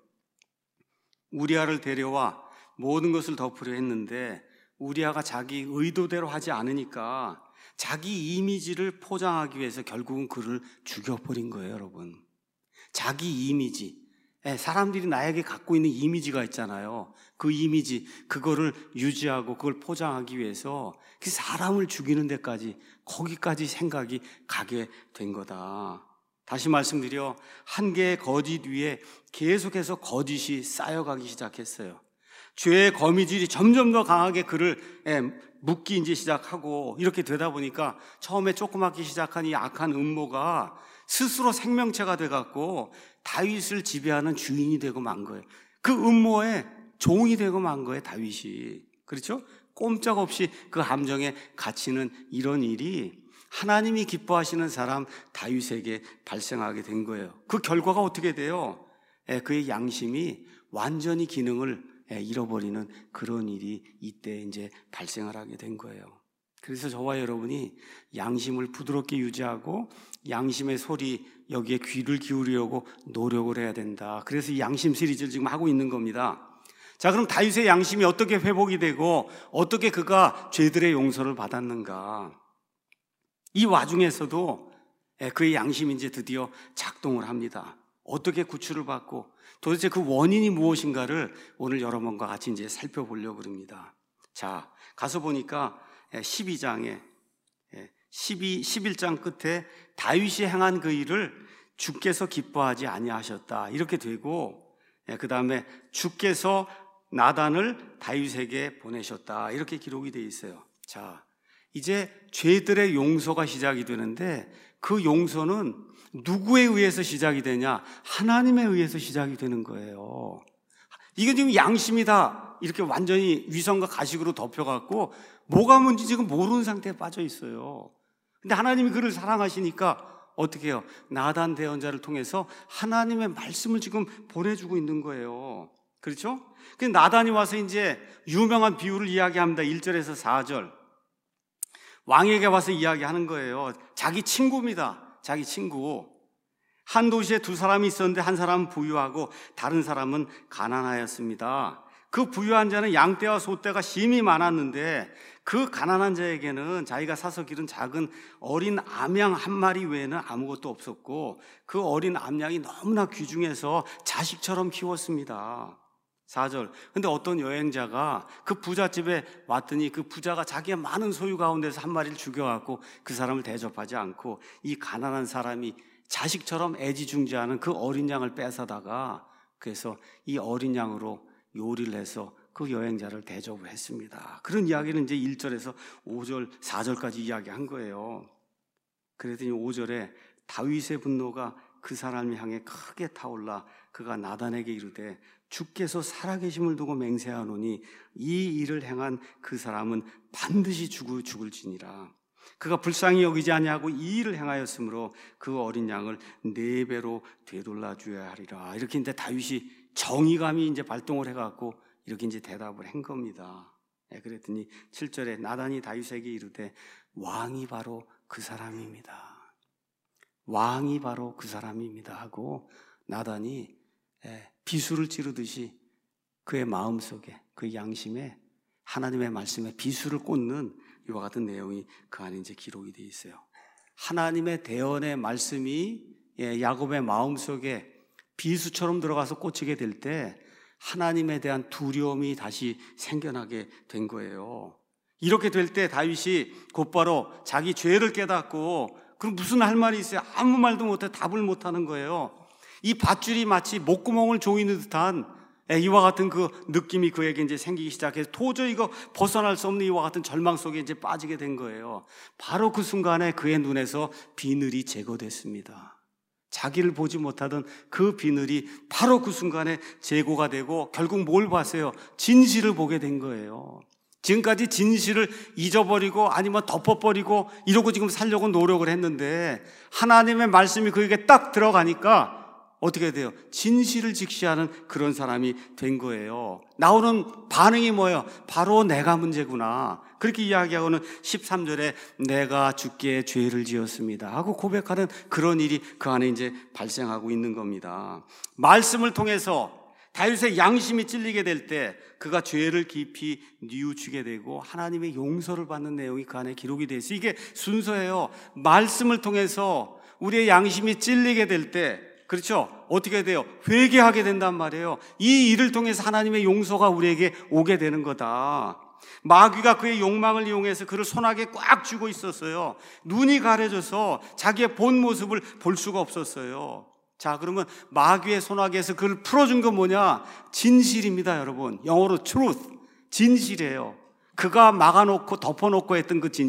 우리아를 데려와 모든 것을 덮으려 했는데 우리아가 자기 의도대로 하지 않으니까 자기 이미지를 포장하기 위해서 결국은 그를 죽여버린 거예요, 여러분. 자기 이미지. 사람들이 나에게 갖고 있는 이미지가 있잖아요. 그 이미지, 그거를 유지하고 그걸 포장하기 위해서 그 사람을 죽이는 데까지, 거기까지 생각이 가게 된 거다. 다시 말씀드려, 한 개의 거짓 위에 계속해서 거짓이 쌓여가기 시작했어요. 죄의 거미줄이 점점 더 강하게 그를 묶기 이제 시작하고, 이렇게 되다 보니까 처음에 조그맣게 시작한 이 악한 음모가 스스로 생명체가 돼갖고 다윗을 지배하는 주인이 되고 만 거예요. 그 음모에 종이 되고 만 거예요, 다윗이. 그렇죠? 꼼짝없이 그 함정에 갇히는 이런 일이 하나님이 기뻐하시는 사람 다윗에게 발생하게 된 거예요. 그 결과가 어떻게 돼요? 그의 양심이 완전히 기능을 잃어버리는 그런 일이 이때 이제 발생을 하게 된 거예요. 그래서 저와 여러분이 양심을 부드럽게 유지하고 양심의 소리, 여기에 귀를 기울이려고 노력을 해야 된다. 그래서 이 양심 시리즈를 지금 하고 있는 겁니다. 자, 그럼 다윗의 양심이 어떻게 회복이 되고 어떻게 그가 죄들의 용서를 받았는가? 이 와중에서도 그의 양심이 이제 드디어 작동을 합니다. 어떻게 구출을 받고 도대체 그 원인이 무엇인가를 오늘 여러분과 같이 이제 살펴보려고 합니다. 자, 가서 보니까 12장에 11장 끝에 다윗이 행한 그 일을 주께서 기뻐하지 아니하셨다, 이렇게 되고, 그 다음에 주께서 나단을 다윗에게 보내셨다, 이렇게 기록이 되어 있어요. 자, 이제 죄들의 용서가 시작이 되는데 그 용서는 누구에 의해서 시작이 되냐? 하나님에 의해서 시작이 되는 거예요. 이게 지금 양심이다 이렇게 완전히 위선과 가식으로 덮여갖고 뭐가 뭔지 지금 모르는 상태에 빠져 있어요. 근데 하나님이 그를 사랑하시니까 어떻게 해요? 나단 대언자를 통해서 하나님의 말씀을 지금 보내주고 있는 거예요. 그렇죠? 그 나단이 와서 이제 유명한 비유를 이야기합니다. 1절에서 4절. 왕에게 와서 이야기하는 거예요. 자기 친구입니다. 자기 친구. 한 도시에 2사람이 있었는데 한 사람은 부유하고 다른 사람은 가난하였습니다. 그 부유한 자는 양떼와 소떼가 심히 많았는데 그 가난한 자에게는 자기가 사서 기른 작은 어린 암양 한 마리 외에는 아무것도 없었고 그 어린 암양이 너무나 귀중해서 자식처럼 키웠습니다. 4절. 근데 어떤 여행자가 그 부잣집에 왔더니 그 부자가 자기의 많은 소유 가운데서 한 마리를 죽여갖고 그 사람을 대접하지 않고 이 가난한 사람이 자식처럼 애지중지하는 그 어린 양을 뺏어다가 그래서 이 어린 양으로 요리를 해서 그 여행자를 대접을 했습니다. 그런 이야기는 이제 1절에서 5절, 4절까지 이야기한 거예요. 그랬더니 5절에 다윗의 분노가 그 사람을 향해 크게 타올라 그가 나단에게 이르되 주께서 살아계심을 두고 맹세하노니 이 일을 행한 그 사람은 반드시 죽을지니라. 그가 불쌍히 여기지 아니하고 이 일을 행하였으므로 그 어린 양을 4배로 되돌려 줘야 하리라. 이렇게 이제 다윗이 정의감이 이제 발동을 해갖고 이렇게 이제 대답을 한 겁니다. 그랬더니 7절에 나단이 다윗에게 이르되 왕이 바로 그 사람입니다. 왕이 바로 그 사람입니다 하고 나단이 비수를 찌르듯이 그의 마음속에 그 양심에 하나님의 말씀에 비수를 꽂는 이와 같은 내용이 그 안에 이제 기록이 되어 있어요. 하나님의 대언의 말씀이 야곱의 마음속에 비수처럼 들어가서 꽂히게 될 때 하나님에 대한 두려움이 다시 생겨나게 된 거예요. 이렇게 될 때 다윗이 곧바로 자기 죄를 깨닫고 그럼 무슨 할 말이 있어요? 아무 말도 못해 답을 못하는 거예요. 이 밧줄이 마치 목구멍을 조이는 듯한 이와 같은 그 느낌이 그에게 이제 생기기 시작해서 도저히 이거 벗어날 수 없는 이와 같은 절망 속에 이제 빠지게 된 거예요. 바로 그 순간에 그의 눈에서 비늘이 제거됐습니다. 자기를 보지 못하던 그 비늘이 바로 그 순간에 제거가 되고 결국 뭘 봤어요? 진실을 보게 된 거예요. 지금까지 진실을 잊어버리고 아니면 덮어버리고 이러고 지금 살려고 노력을 했는데 하나님의 말씀이 그에게 딱 들어가니까 어떻게 돼요? 진실을 직시하는 그런 사람이 된 거예요. 나오는 반응이 뭐예요? 바로 내가 문제구나. 그렇게 이야기하고는 13절에 내가 주께 죄를 지었습니다 하고 고백하는 그런 일이 그 안에 이제 발생하고 있는 겁니다. 말씀을 통해서 다윗의 양심이 찔리게 될 때 그가 죄를 깊이 뉘우치게 되고 하나님의 용서를 받는 내용이 그 안에 기록이 되어 있어요. 이게 순서예요. 말씀을 통해서 우리의 양심이 찔리게 될 때 그렇죠? 어떻게 돼요? 회개하게 된단 말이에요. 이 일을 통해서 하나님의 용서가 우리에게 오게 되는 거다. 마귀가 그의 욕망을 이용해서 그를 손아귀에 꽉 쥐고 있었어요. 눈이 가려져서 자기의 본 모습을 볼 수가 없었어요. 자, 그러면 마귀의 손아귀에서 그를 풀어준 건 뭐냐? 진실입니다, 여러분. 영어로 truth, 진실이에요. 그가 막아놓고 덮어놓고 했던 그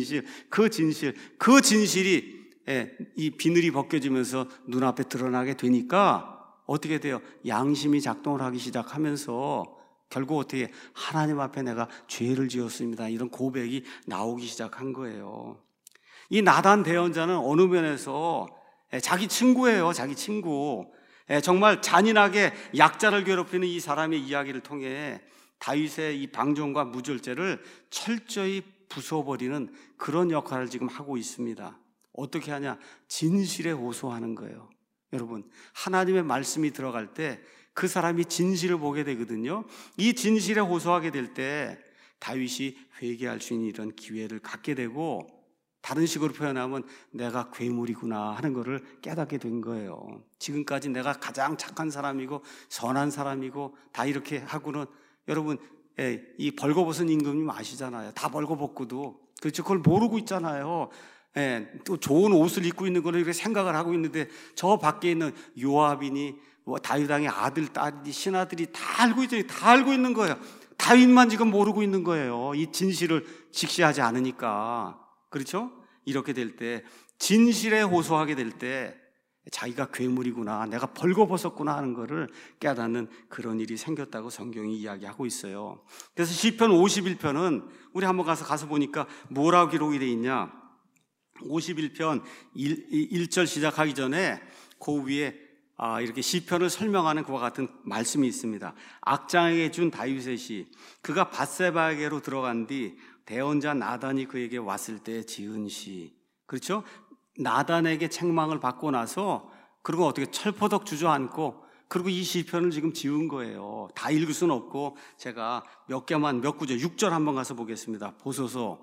진실이 이 비늘이 벗겨지면서 눈앞에 드러나게 되니까 어떻게 돼요? 양심이 작동을 하기 시작하면서 결국 어떻게 하나님 앞에 내가 죄를 지었습니다. 이런 고백이 나오기 시작한 거예요. 이 나단 대언자는 어느 면에서 자기 친구예요. 자기 친구. 정말 잔인하게 약자를 괴롭히는 이 사람의 이야기를 통해 다윗의 이 방종과 무절제를 철저히 부숴버리는 그런 역할을 지금 하고 있습니다. 어떻게 하냐? 진실에 호소하는 거예요. 여러분, 하나님의 말씀이 들어갈 때 그 사람이 진실을 보게 되거든요. 이 진실에 호소하게 될 때 다윗이 회개할 수 있는 이런 기회를 갖게 되고 다른 식으로 표현하면 내가 괴물이구나 하는 것을 깨닫게 된 거예요. 지금까지 내가 가장 착한 사람이고 선한 사람이고 다 이렇게 하고는 여러분 이 벌거벗은 임금님 아시잖아요. 다 벌거벗고도 그렇죠. 그걸 모르고 있잖아요. 또 좋은 옷을 입고 있는 거를 이렇게 생각을 하고 있는데 저 밖에 있는 요압이니 뭐 다윗 왕의 아들, 딸이 신하들이 다 알고 있어요. 다 알고 있는 거예요. 다윗만 지금 모르고 있는 거예요. 이 진실을 직시하지 않으니까. 그렇죠? 이렇게 될 때 진실에 호소하게 될 때 자기가 괴물이구나, 내가 벌거벗었구나 하는 것을 깨닫는 그런 일이 생겼다고 성경이 이야기하고 있어요. 그래서 시편 51편은 우리 한번 가서 보니까 뭐라고 기록이 되어 있냐? 51편 1절 시작하기 전에 그 위에 이렇게 시편을 설명하는 그와 같은 말씀이 있습니다. 악장에게 준 다윗의 시, 그가 밧세바에게로 들어간 뒤 대언자 나단이 그에게 왔을 때 지은 시. 그렇죠? 나단에게 책망을 받고 나서 그리고 어떻게 철포덕 주저앉고 그리고 이 시편을 지금 지은 거예요. 다 읽을 수는 없고 제가 몇 구절 6절 한번 가서 보겠습니다. 보소서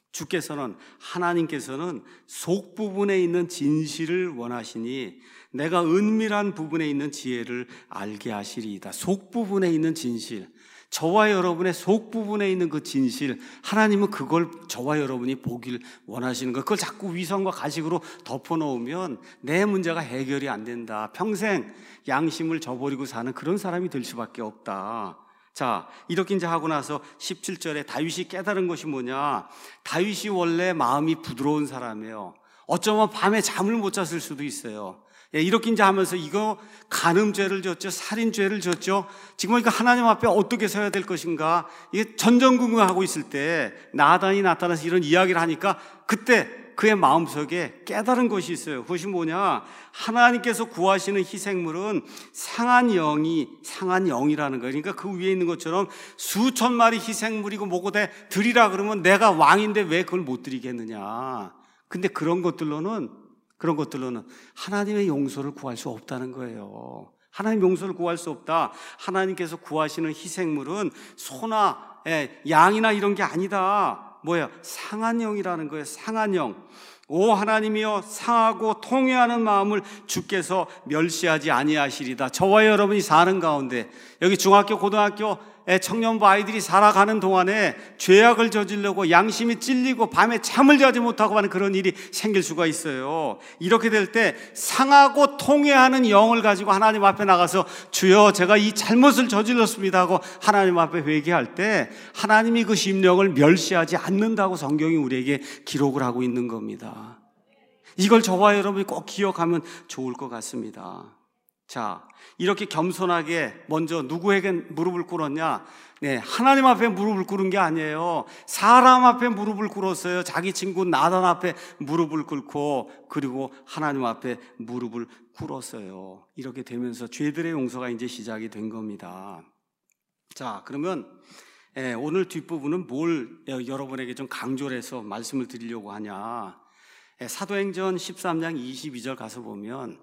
하나님께서는 속 부분에 있는 진실을 원하시니 내가 은밀한 부분에 있는 지혜를 알게 하시리이다. 속 부분에 있는 진실, 저와 여러분의 속 부분에 있는 그 진실, 하나님은 그걸 저와 여러분이 보길 원하시는 거예요. 그걸 자꾸 위선과 가식으로 덮어놓으면 내 문제가 해결이 안 된다. 평생 양심을 저버리고 사는 그런 사람이 될 수밖에 없다. 자, 이렇게 이제 하고 나서 17절에 다윗이 깨달은 것이 뭐냐? 다윗이 원래 마음이 부드러운 사람이에요. 어쩌면 밤에 잠을 못 잤을 수도 있어요. 이렇게 이제 하면서 이거 간음죄를 졌죠, 살인죄를 졌죠. 지금 보니까 하나님 앞에 어떻게 서야 될 것인가? 이게 전전긍긍하고 있을 때 나단이 나타나서 이런 이야기를 하니까 그때 그의 마음속에 깨달은 것이 있어요. 그것이 뭐냐? 하나님께서 구하시는 희생물은 상한 영이라는 거예요. 그러니까 그 위에 있는 것처럼 수천 마리 희생물이고 뭐고 돼 드리라 그러면 내가 왕인데 왜 그걸 못 드리겠느냐? 근데 그런 것들로는 하나님의 용서를 구할 수 없다는 거예요. 하나님 용서를 구할 수 없다. 하나님께서 구하시는 희생물은 소나 양이나 이런 게 아니다. 뭐야? 상한 영이라는 거예요. 상한 영. 오 하나님이여, 상하고 통회하는 마음을 주께서 멸시하지 아니하시리다. 저와 여러분이 사는 가운데, 여기 중학교, 고등학교 청년부 아이들이 살아가는 동안에 죄악을 저지르고 양심이 찔리고 밤에 잠을 자지 못하고 하는 그런 일이 생길 수가 있어요. 이렇게 될 때 상하고 통회하는 영을 가지고 하나님 앞에 나가서 주여 제가 이 잘못을 저질렀습니다 하고 하나님 앞에 회개할 때 하나님이 그 심령을 멸시하지 않는다고 성경이 우리에게 기록을 하고 있는 겁니다. 이걸 저와 여러분이 꼭 기억하면 좋을 것 같습니다. 자, 이렇게 겸손하게 먼저 누구에게 무릎을 꿇었냐? 하나님 앞에 무릎을 꿇은 게 아니에요. 사람 앞에 무릎을 꿇었어요. 자기 친구 나단 앞에 무릎을 꿇고 그리고 하나님 앞에 무릎을 꿇었어요. 이렇게 되면서 죄들의 용서가 이제 시작이 된 겁니다. 자, 그러면 오늘 뒷부분은 뭘 여러분에게 좀 강조를 해서 말씀을 드리려고 하냐? 사도행전 13장 22절 가서 보면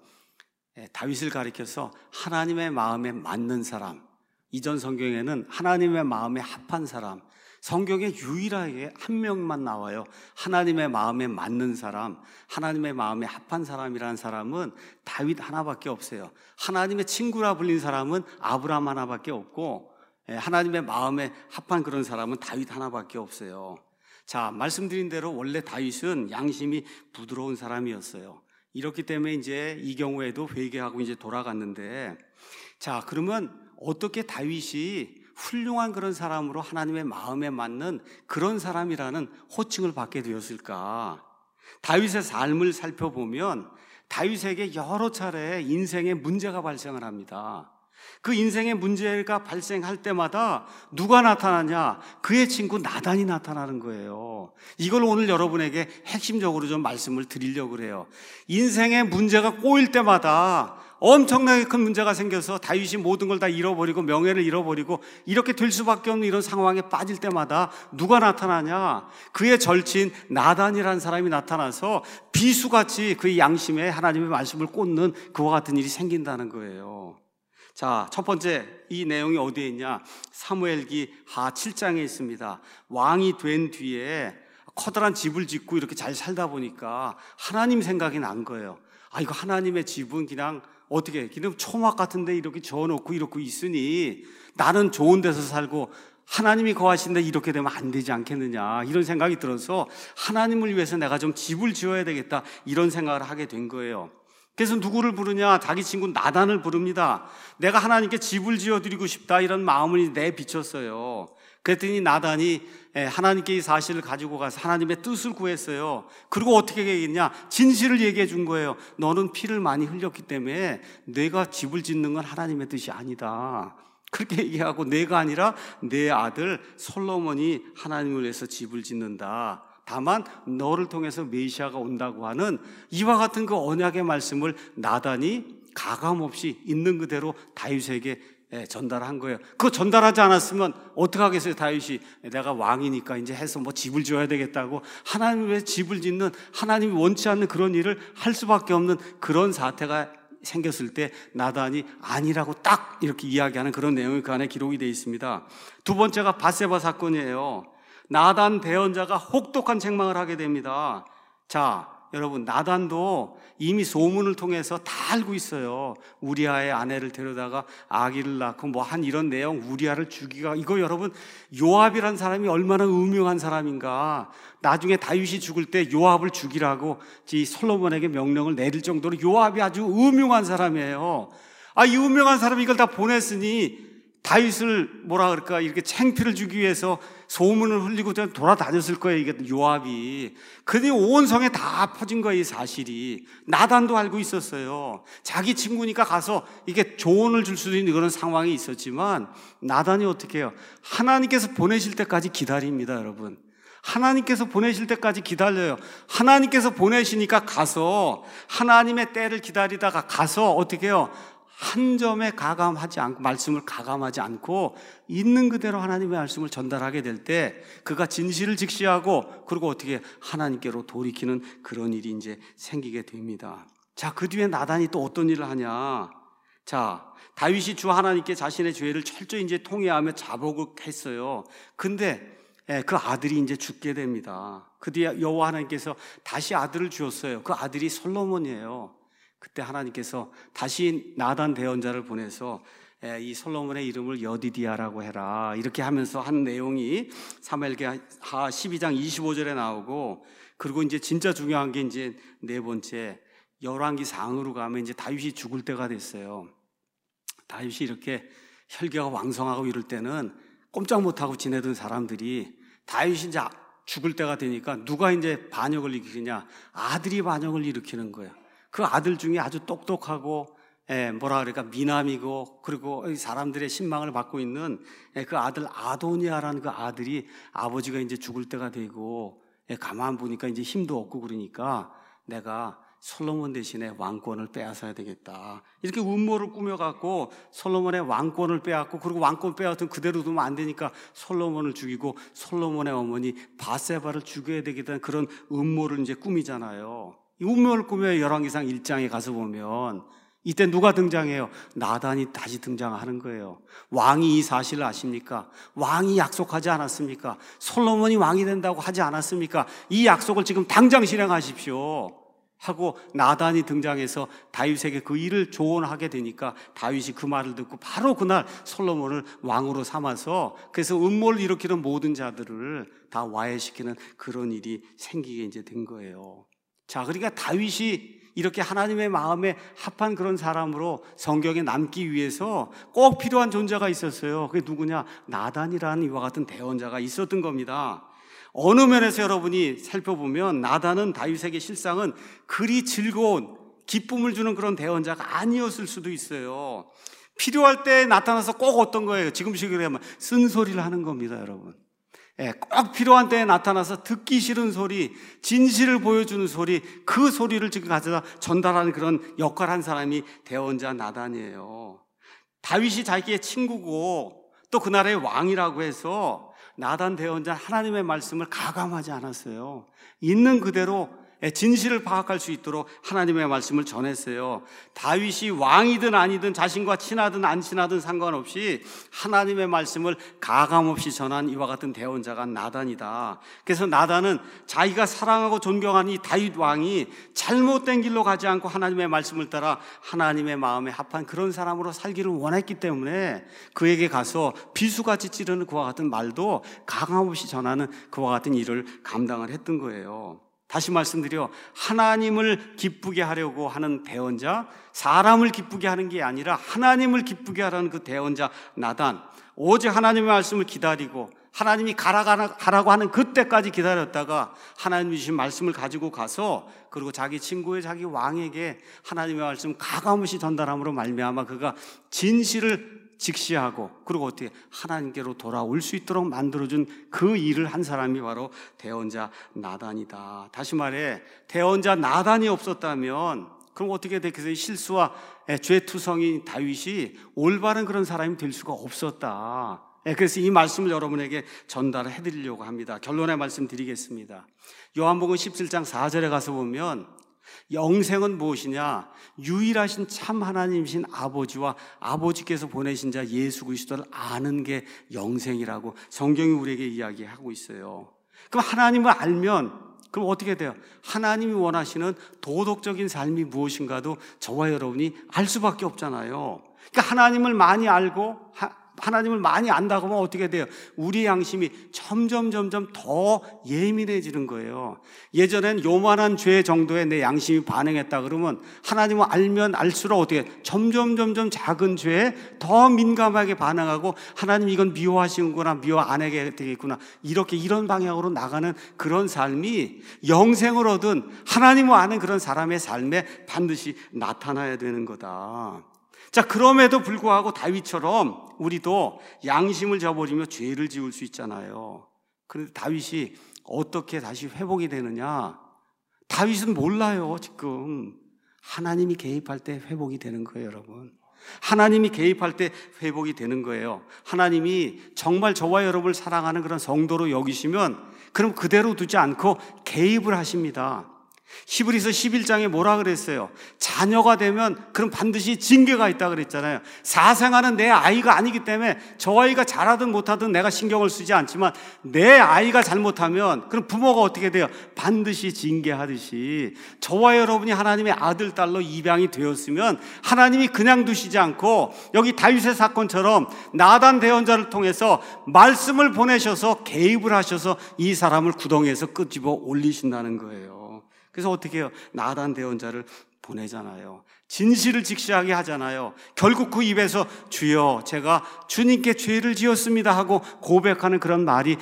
다윗을 가리켜서 하나님의 마음에 맞는 사람, 이전 성경에는 하나님의 마음에 합한 사람, 성경에 유일하게 한 명만 나와요. 하나님의 마음에 맞는 사람, 하나님의 마음에 합한 사람이라는 사람은 다윗 하나밖에 없어요. 하나님의 친구라 불린 사람은 아브라함 하나밖에 없고 하나님의 마음에 합한 그런 사람은 다윗 하나밖에 없어요. 자, 말씀드린 대로 원래 다윗은 양심이 부드러운 사람이었어요. 이렇기 때문에 이제 이 경우에도 회개하고 이제 돌아갔는데, 자, 그러면 어떻게 다윗이 훌륭한 그런 사람으로 하나님의 마음에 맞는 그런 사람이라는 호칭을 받게 되었을까? 다윗의 삶을 살펴보면 다윗에게 여러 차례 인생의 문제가 발생을 합니다. 그 인생의 문제가 발생할 때마다 누가 나타나냐? 그의 친구 나단이 나타나는 거예요. 이걸 오늘 여러분에게 핵심적으로 좀 말씀을 드리려고 그래요. 인생의 문제가 꼬일 때마다 엄청나게 큰 문제가 생겨서 다윗이 모든 걸 다 잃어버리고 명예를 잃어버리고 이렇게 될 수밖에 없는 이런 상황에 빠질 때마다 누가 나타나냐? 그의 절친 나단이라는 사람이 나타나서 비수같이 그의 양심에 하나님의 말씀을 꽂는 그와 같은 일이 생긴다는 거예요. 자, 첫 번째 이 내용이 어디에 있냐? 사무엘기 하 7장에 있습니다. 왕이 된 뒤에 커다란 집을 짓고 이렇게 잘 살다 보니까 하나님 생각이 난 거예요. 아, 이거 하나님의 집은 그냥 초막 같은데 이렇게 지어놓고 이렇게 있으니 나는 좋은 데서 살고 하나님이 거하신데 이렇게 되면 안 되지 않겠느냐, 이런 생각이 들어서 하나님을 위해서 내가 좀 집을 지어야 되겠다, 이런 생각을 하게 된 거예요. 그래서 누구를 부르냐? 자기 친구 나단을 부릅니다. 내가 하나님께 집을 지어드리고 싶다, 이런 마음을 내비쳤어요. 그랬더니 나단이 하나님께 이 사실을 가지고 가서 하나님의 뜻을 구했어요. 그리고 어떻게 얘기했냐? 진실을 얘기해 준 거예요. 너는 피를 많이 흘렸기 때문에 내가 집을 짓는 건 하나님의 뜻이 아니다. 그렇게 얘기하고 내가 아니라 내 아들 솔로몬이 하나님을 위해서 집을 짓는다. 다만 너를 통해서 메시아가 온다고 하는 이와 같은 그 언약의 말씀을 나단이 가감없이 있는 그대로 다윗에게 전달한 거예요. 그거 전달하지 않았으면 어떻게 하겠어요? 다윗이 내가 왕이니까 이제 해서 뭐 집을 지어야 되겠다고 하나님 왜 집을 짓는, 하나님이 원치 않는 그런 일을 할 수밖에 없는 그런 사태가 생겼을 때 나단이 아니라고 딱 이렇게 이야기하는 그런 내용이 그 안에 기록이 되어 있습니다. 두 번째가 밧세바 사건이에요. 나단 대언자가 혹독한 책망을 하게 됩니다. 자, 여러분, 나단도 이미 소문을 통해서 다 알고 있어요. 우리아의 아내를 데려다가 아기를 낳고 뭐 한 이런 내용, 우리아를 죽이가, 이거 여러분, 요압이란 사람이 얼마나 음흉한 사람인가. 나중에 다윗이 죽을 때 요압을 죽이라고 이 솔로몬에게 명령을 내릴 정도로 요압이 아주 음흉한 사람이에요. 이 음흉한 사람이 이걸 다 보냈으니 다윗을 뭐라 그럴까, 이렇게 창피를 주기 위해서 소문을 흘리고 돌아다녔을 거예요, 이게 요압이. 그런데 온 성에 다 퍼진 거예요, 이 사실이. 나단도 알고 있었어요. 자기 친구니까 가서 이게 조언을 줄 수도 있는 그런 상황이 있었지만, 나단이 어떻게 해요? 하나님께서 보내실 때까지 기다립니다, 여러분. 하나님께서 보내실 때까지 기다려요. 하나님께서 보내시니까 가서 하나님의 때를 기다리다가 가서 어떻게 해요? 한 점에 가감하지 않고, 말씀을 가감하지 않고 있는 그대로 하나님의 말씀을 전달하게 될 때 그가 진실을 직시하고, 그리고 어떻게 하나님께로 돌이키는 그런 일이 이제 생기게 됩니다. 자, 그 뒤에 나단이 또 어떤 일을 하냐? 자, 다윗이 주 하나님께 자신의 죄를 철저히 이제 통회하며 자복했어요. 근데 그 아들이 이제 죽게 됩니다. 그 뒤에 여호와 하나님께서 다시 아들을 주었어요. 그 아들이 솔로몬이에요. 그때 하나님께서 다시 나단 대언자를 보내서 이 솔로몬의 이름을 여디디아라고 해라, 이렇게 하면서 한 내용이 사무엘기하 12장 25절에 나오고, 그리고 이제 진짜 중요한 게 이제 네 번째 열왕기 상으로 가면 이제 다윗이 죽을 때가 됐어요. 다윗이 이렇게 혈기가 왕성하고 이럴 때는 꼼짝 못하고 지내던 사람들이 다윗이 이제 죽을 때가 되니까 누가 이제 반역을 일으키냐? 아들이 반역을 일으키는 거예요. 그 아들 중에 아주 똑똑하고 뭐라 그럴까, 미남이고, 그리고 사람들의 신망을 받고 있는 그 아들 아도니아라는 그 아들이 아버지가 이제 죽을 때가 되고 가만 보니까 이제 힘도 없고 그러니까 내가 솔로몬 대신에 왕권을 빼앗아야 되겠다, 이렇게 음모를 꾸며갖고 솔로몬의 왕권을 빼앗고, 그리고 왕권 빼앗은 그대로 두면 안 되니까 솔로몬을 죽이고 솔로몬의 어머니 바세바를 죽여야 되겠다는 그런 음모를 이제 꾸미잖아요. 이 음모를 꾸며 열왕기상 1장에 가서 보면 이때 누가 등장해요? 나단이 다시 등장하는 거예요. 왕이 이 사실을 아십니까? 왕이 약속하지 않았습니까? 솔로몬이 왕이 된다고 하지 않았습니까? 이 약속을 지금 당장 실행하십시오 하고 나단이 등장해서 다윗에게 그 일을 조언하게 되니까 다윗이 그 말을 듣고 바로 그날 솔로몬을 왕으로 삼아서, 그래서 음모를 일으키는 모든 자들을 다 와해시키는 그런 일이 생기게 이제 된 거예요. 자, 그러니까 다윗이 이렇게 하나님의 마음에 합한 그런 사람으로 성경에 남기 위해서 꼭 필요한 존재가 있었어요. 그게 누구냐? 나단이라는 이와 같은 대언자가 있었던 겁니다. 어느 면에서 여러분이 살펴보면 나단은 다윗에게 실상은 그리 즐거운 기쁨을 주는 그런 대언자가 아니었을 수도 있어요. 필요할 때 나타나서 꼭 어떤 거예요? 지금식으로 하면 쓴소리를 하는 겁니다, 여러분. 꼭 필요한 때에 나타나서 듣기 싫은 소리, 진실을 보여주는 소리, 그 소리를 지금 가져다 전달하는 그런 역할을 한 사람이 대언자 나단이에요. 다윗이 자기의 친구고 또 그 나라의 왕이라고 해서 나단 대언자 하나님의 말씀을 가감하지 않았어요. 있는 그대로 진실을 파악할 수 있도록 하나님의 말씀을 전했어요. 다윗이 왕이든 아니든 자신과 친하든 안 친하든 상관없이 하나님의 말씀을 가감없이 전한 이와 같은 대언자가 나단이다. 그래서 나단은 자기가 사랑하고 존경하는 이 다윗 왕이 잘못된 길로 가지 않고 하나님의 말씀을 따라 하나님의 마음에 합한 그런 사람으로 살기를 원했기 때문에 그에게 가서 비수같이 찌르는 그와 같은 말도 가감없이 전하는 그와 같은 일을 감당을 했던 거예요. 다시 말씀드려, 하나님을 기쁘게 하려고 하는 대언자, 사람을 기쁘게 하는 게 아니라 하나님을 기쁘게 하라는 그 대언자 나단, 오직 하나님의 말씀을 기다리고 하나님이 가라고 하는 그때까지 기다렸다가 하나님이 주신 말씀을 가지고 가서, 그리고 자기 친구의 자기 왕에게 하나님의 말씀 가감없이 전달함으로 말미암아 그가 진실을 직시하고, 그리고 어떻게 하나님께로 돌아올 수 있도록 만들어준 그 일을 한 사람이 바로 대언자 나단이다. 다시 말해, 대언자 나단이 없었다면 그럼 어떻게 됐겠어요? 실수와 죄투성인 다윗이 올바른 그런 사람이 될 수가 없었다. 그래서 이 말씀을 여러분에게 전달을 해드리려고 합니다. 결론의 말씀 드리겠습니다. 요한복음 17장 4절에 가서 보면 영생은 무엇이냐? 유일하신 참 하나님이신 아버지와 아버지께서 보내신 자 예수 그리스도를 아는 게 영생이라고 성경이 우리에게 이야기하고 있어요. 그럼 하나님을 알면 그럼 어떻게 돼요? 하나님이 원하시는 도덕적인 삶이 무엇인가도 저와 여러분이 알 수밖에 없잖아요. 그러니까 하나님을 많이 알고 하나님을 많이 안다고 하면 어떻게 돼요? 우리 양심이 점점 더 예민해지는 거예요. 예전엔 요만한 죄 정도에 내 양심이 반응했다 그러면 하나님을 알면 알수록 어떻게 점점 작은 죄에 더 민감하게 반응하고 하나님 이건 미워하시는구나, 미워 안 하게 되겠구나, 이런 방향으로 나가는 그런 삶이 영생을 얻은 하나님을 아는 그런 사람의 삶에 반드시 나타나야 되는 거다. 자, 그럼에도 불구하고 다윗처럼 우리도 양심을 저버리며 죄를 지을 수 있잖아요. 그런데 다윗이 어떻게 다시 회복이 되느냐? 다윗은 몰라요, 지금. 하나님이 개입할 때 회복이 되는 거예요, 여러분. 하나님이 개입할 때 회복이 되는 거예요. 하나님이 정말 저와 여러분을 사랑하는 그런 성도로 여기시면 그럼 그대로 두지 않고 개입을 하십니다. 히브리서 11장에 뭐라 그랬어요? 자녀가 되면 그럼 반드시 징계가 있다 그랬잖아요. 사생아는 내 아이가 아니기 때문에 저 아이가 잘하든 못하든 내가 신경을 쓰지 않지만 내 아이가 잘못하면 그럼 부모가 어떻게 돼요? 반드시 징계하듯이 저와 여러분이 하나님의 아들, 딸로 입양이 되었으면 하나님이 그냥 두시지 않고 여기 다윗의 사건처럼 나단 대언자를 통해서 말씀을 보내셔서 개입을 하셔서 이 사람을 구덩이에서 끄집어 올리신다는 거예요. 그래서 어떻게 해요? 나단 대언자를 보내잖아요. 진실을 직시하게 하잖아요. 결국 그 입에서 주여 제가 주님께 죄를 지었습니다 하고 고백하는 그런 말이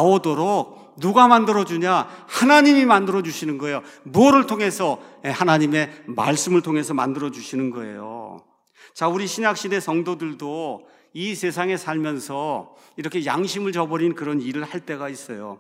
나오도록 누가 만들어주냐? 하나님이 만들어주시는 거예요. 뭐를 통해서? 하나님의 말씀을 통해서 만들어주시는 거예요. 자, 우리 신약시대 성도들도 이 세상에 살면서 이렇게 양심을 저버린 그런 일을 할 때가 있어요.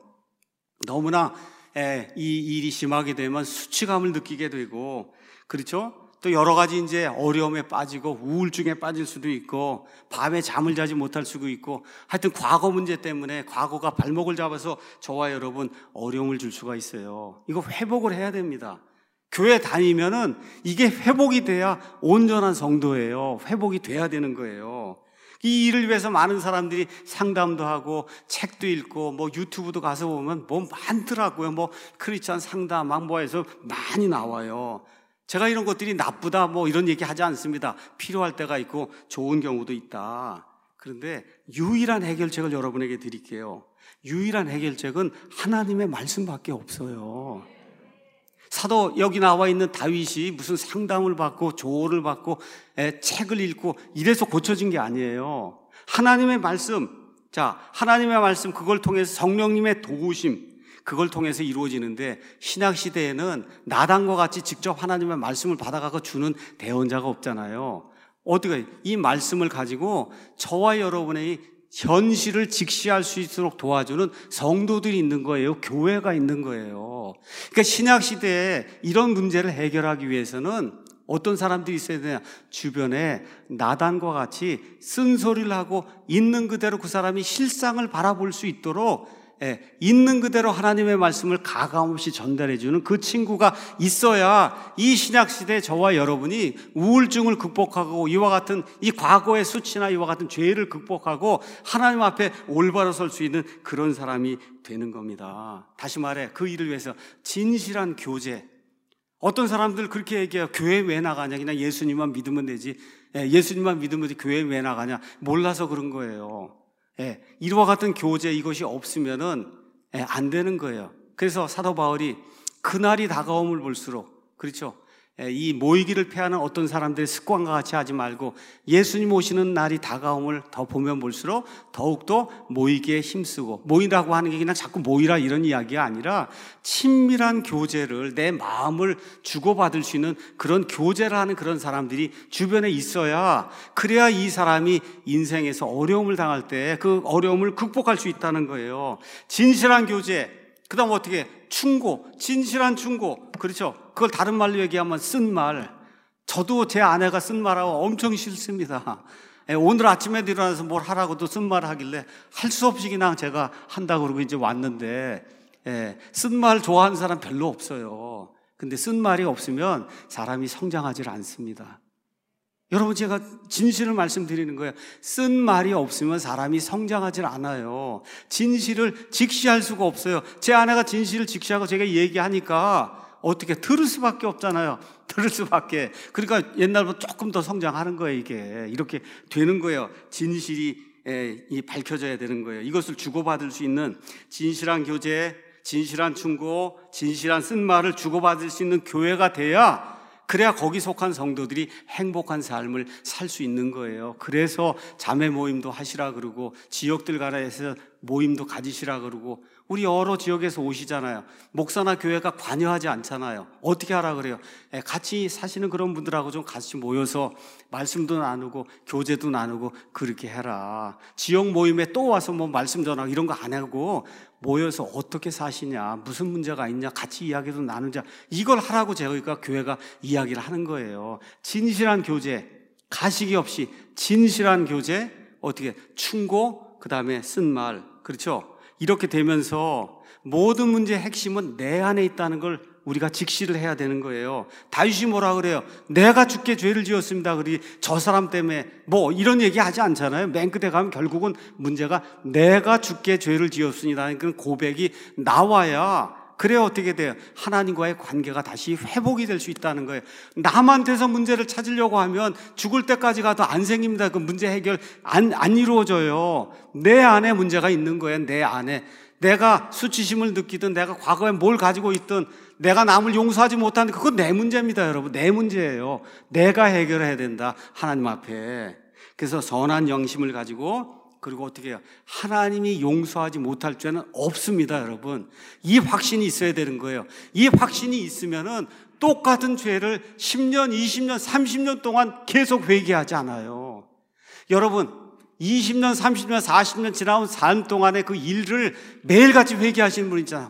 너무나 이 일이 심하게 되면 수치감을 느끼게 되고, 그렇죠? 또 여러 가지 이제 어려움에 빠지고 우울증에 빠질 수도 있고 밤에 잠을 자지 못할 수도 있고 하여튼 과거 문제 때문에 과거가 발목을 잡아서 저와 여러분 어려움을 줄 수가 있어요. 이거 회복을 해야 됩니다. 교회 다니면은 이게 회복이 돼야 온전한 성도예요. 회복이 돼야 되는 거예요. 이 일을 위해서 많은 사람들이 상담도 하고 책도 읽고 뭐 유튜브도 가서 보면 뭐 많더라고요. 뭐 크리스찬 상담 망보에서 많이 나와요. 제가 이런 것들이 나쁘다 뭐 이런 얘기 하지 않습니다. 필요할 때가 있고 좋은 경우도 있다. 그런데 유일한 해결책을 여러분에게 드릴게요. 유일한 해결책은 하나님의 말씀밖에 없어요. 사도 여기 나와 있는 다윗이 무슨 상담을 받고 조언을 받고 책을 읽고 이래서 고쳐진 게 아니에요. 하나님의 말씀, 자, 하나님의 말씀 그걸 통해서 성령님의 도우심 그걸 통해서 이루어지는데 신약 시대에는 나단과 같이 직접 하나님의 말씀을 받아가고 주는 대언자가 없잖아요. 어떻게 이 말씀을 가지고 저와 여러분의 현실을 직시할 수 있도록 도와주는 성도들이 있는 거예요. 교회가 있는 거예요. 그러니까 신약 시대에 이런 문제를 해결하기 위해서는 어떤 사람들이 있어야 되냐? 주변에 나단과 같이 쓴소리를 하고 있는 그대로 그 사람이 실상을 바라볼 수 있도록 있는 그대로 하나님의 말씀을 가감없이 전달해주는 그 친구가 있어야 이 신약시대 저와 여러분이 우울증을 극복하고 이와 같은 이 과거의 수치나 이와 같은 죄를 극복하고 하나님 앞에 올바로 설 수 있는 그런 사람이 되는 겁니다. 다시 말해 그 일을 위해서 진실한 교제. 어떤 사람들 그렇게 얘기해요. 교회 왜 나가냐? 그냥 예수님만 믿으면 되지. 예수님만 믿으면 되지. 교회 왜 나가냐? 몰라서 그런 거예요. 이와 같은 교제 이것이 없으면은 안 되는 거예요. 그래서 사도 바울이 그날이 다가옴을 볼수록 그렇죠. 이 모이기를 패하는 어떤 사람들의 습관과 같이 하지 말고 예수님 오시는 날이 다가옴을 더 보면 볼수록 더욱더 모이기에 힘쓰고 모이라고 하는 게 그냥 자꾸 모이라 이런 이야기가 아니라 친밀한 교제를 내 마음을 주고받을 수 있는 그런 교제를 하는 그런 사람들이 주변에 있어야 그래야 이 사람이 인생에서 어려움을 당할 때 그 어려움을 극복할 수 있다는 거예요. 진실한 교제 그 다음 어떻게 충고, 진실한 충고 그렇죠. 그걸 다른 말로 얘기하면 쓴 말. 저도 제 아내가 쓴 말하고 엄청 싫습니다. 오늘 아침에 일어나서 뭘 하라고도 쓴 말 하길래 할 수 없이 그냥 제가 한다고 그러고 이제 왔는데 쓴 말 좋아하는 사람 별로 없어요. 근데 쓴말이 없으면 사람이 성장하지 않습니다. 여러분, 제가 진실을 말씀드리는 거예요. 쓴 말이 없으면 사람이 성장하지 않아요. 진실을 직시할 수가 없어요. 제 아내가 진실을 직시하고 제가 얘기하니까 어떻게 들을 수밖에 없잖아요. 들을 수밖에. 그러니까 옛날보다 조금 더 성장하는 거예요. 이게 이렇게 되는 거예요. 진실이 밝혀져야 되는 거예요. 이것을 주고받을 수 있는 진실한 교제, 진실한 충고, 진실한 쓴말을 주고받을 수 있는 교회가 돼야, 그래야 거기 속한 성도들이 행복한 삶을 살 수 있는 거예요. 그래서 자매 모임도 하시라 그러고, 지역들 가라해서 모임도 가지시라 그러고, 우리 여러 지역에서 오시잖아요. 목사나 교회가 관여하지 않잖아요. 어떻게 하라 그래요? 같이 사시는 그런 분들하고 좀 같이 모여서 말씀도 나누고 교제도 나누고 그렇게 해라. 지역 모임에 또 와서 뭐 말씀 전하고 이런 거 안 하고 모여서 어떻게 사시냐, 무슨 문제가 있냐, 같이 이야기도 나누자, 이걸 하라고 저희가 교회가 이야기를 하는 거예요. 진실한 교제, 가식이 없이 진실한 교제, 어떻게 충고, 그 다음에 쓴 말, 그렇죠? 이렇게 되면서 모든 문제의 핵심은 내 안에 있다는 걸 우리가 직시를 해야 되는 거예요. 다윗이 뭐라 그래요? 내가 주께 죄를 지었습니다. 그러니 저 사람 때문에 뭐 이런 얘기 하지 않잖아요. 맨 끝에 가면 결국은 문제가 내가 주께 죄를 지었습니다. 그런 고백이 나와야, 그래야 어떻게 돼요? 하나님과의 관계가 다시 회복이 될 수 있다는 거예요. 남한테서 문제를 찾으려고 하면 죽을 때까지 가도 안 생깁니다. 그 문제 해결 안 이루어져요. 내 안에 문제가 있는 거예요. 내 안에. 내가 수치심을 느끼든 내가 과거에 뭘 가지고 있든 내가 남을 용서하지 못하는, 그건 내 문제입니다, 여러분. 내 문제예요. 내가 해결해야 된다, 하나님 앞에. 그래서 선한 영심을 가지고, 그리고 어떻게 해요? 하나님이 용서하지 못할 죄는 없습니다, 여러분. 이 확신이 있어야 되는 거예요. 이 확신이 있으면은 똑같은 죄를 10년, 20년, 30년 동안 계속 회개하지 않아요. 여러분, 20년, 30년, 40년 지나온 삶 동안에 그 일을 매일같이 회개하시는 분 있잖아요.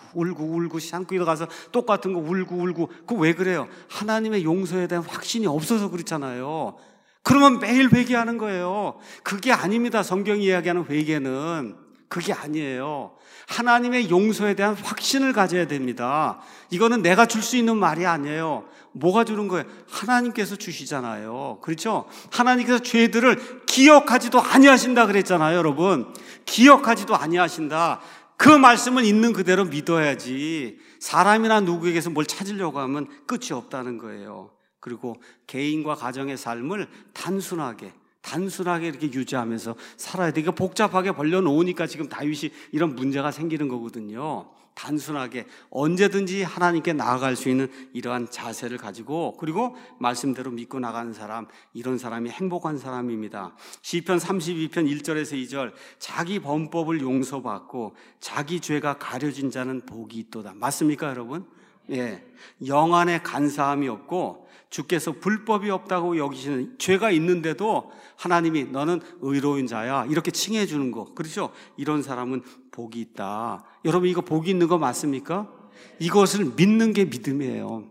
울고 산구이도 가서 똑같은 거 울고. 그거 왜 그래요? 하나님의 용서에 대한 확신이 없어서 그렇잖아요. 그러면 매일 회개하는 거예요. 그게 아닙니다. 성경이 이야기하는 회개는 그게 아니에요. 하나님의 용서에 대한 확신을 가져야 됩니다. 이거는 내가 줄 수 있는 말이 아니에요. 뭐가 주는 거예요? 하나님께서 주시잖아요. 그렇죠? 하나님께서 죄들을 기억하지도 아니하신다 그랬잖아요, 여러분. 기억하지도 아니하신다. 그 말씀은 있는 그대로 믿어야지, 사람이나 누구에게서 뭘 찾으려고 하면 끝이 없다는 거예요. 그리고 개인과 가정의 삶을 단순하게 이렇게 유지하면서 살아야 돼. 이거 복잡하게 벌려놓으니까 지금 다윗이 이런 문제가 생기는 거거든요. 단순하게 언제든지 하나님께 나아갈 수 있는 이러한 자세를 가지고, 그리고 말씀대로 믿고 나가는 사람, 이런 사람이 행복한 사람입니다. 시편 32편 1절에서 2절, 자기 범법을 용서받고 자기 죄가 가려진 자는 복이 있도다. 맞습니까, 여러분? 예, 영 안에 간사함이 없고 주께서 불법이 없다고 여기시는, 죄가 있는데도 하나님이 너는 의로운 자야 이렇게 칭해 주는 거, 그렇죠? 이런 사람은 복이 있다. 여러분, 이거 복이 있는 거 맞습니까? 이것을 믿는 게 믿음이에요.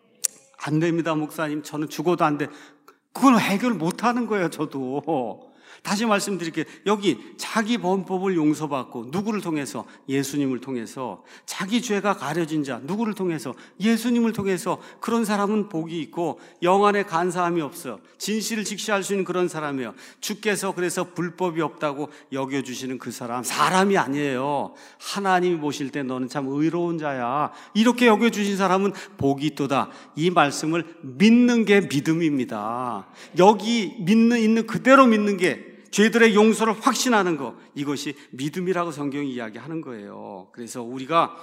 안 됩니다, 목사님. 저는 죽어도 안 돼. 그건 해결 못 하는 거예요, 저도. 다시 말씀드릴게요. 여기 자기 범법을 용서받고, 누구를 통해서? 예수님을 통해서. 자기 죄가 가려진 자, 누구를 통해서? 예수님을 통해서. 그런 사람은 복이 있고 영 안에 간사함이 없어 진실을 직시할 수 있는 그런 사람이에요. 주께서 그래서 불법이 없다고 여겨주시는 그 사람, 사람이 아니에요. 하나님이 보실 때 너는 참 의로운 자야 이렇게 여겨주신 사람은 복이 있도다. 이 말씀을 믿는 게 믿음입니다. 여기 있는 그대로 믿는 게, 죄들의 용서를 확신하는 것, 이것이 믿음이라고 성경이 이야기하는 거예요. 그래서 우리가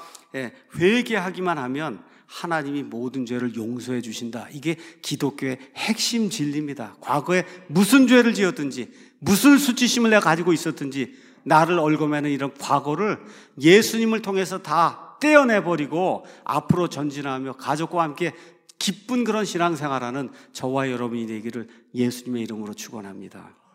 회개하기만 하면 하나님이 모든 죄를 용서해 주신다. 이게 기독교의 핵심 진리입니다. 과거에 무슨 죄를 지었든지, 무슨 수치심을 내가 가지고 있었든지, 나를 얽어매는 이런 과거를 예수님을 통해서 다 떼어내버리고 앞으로 전진하며 가족과 함께 기쁜 그런 신앙생활하는 저와 여러분이 되기를 예수님의 이름으로 축원합니다.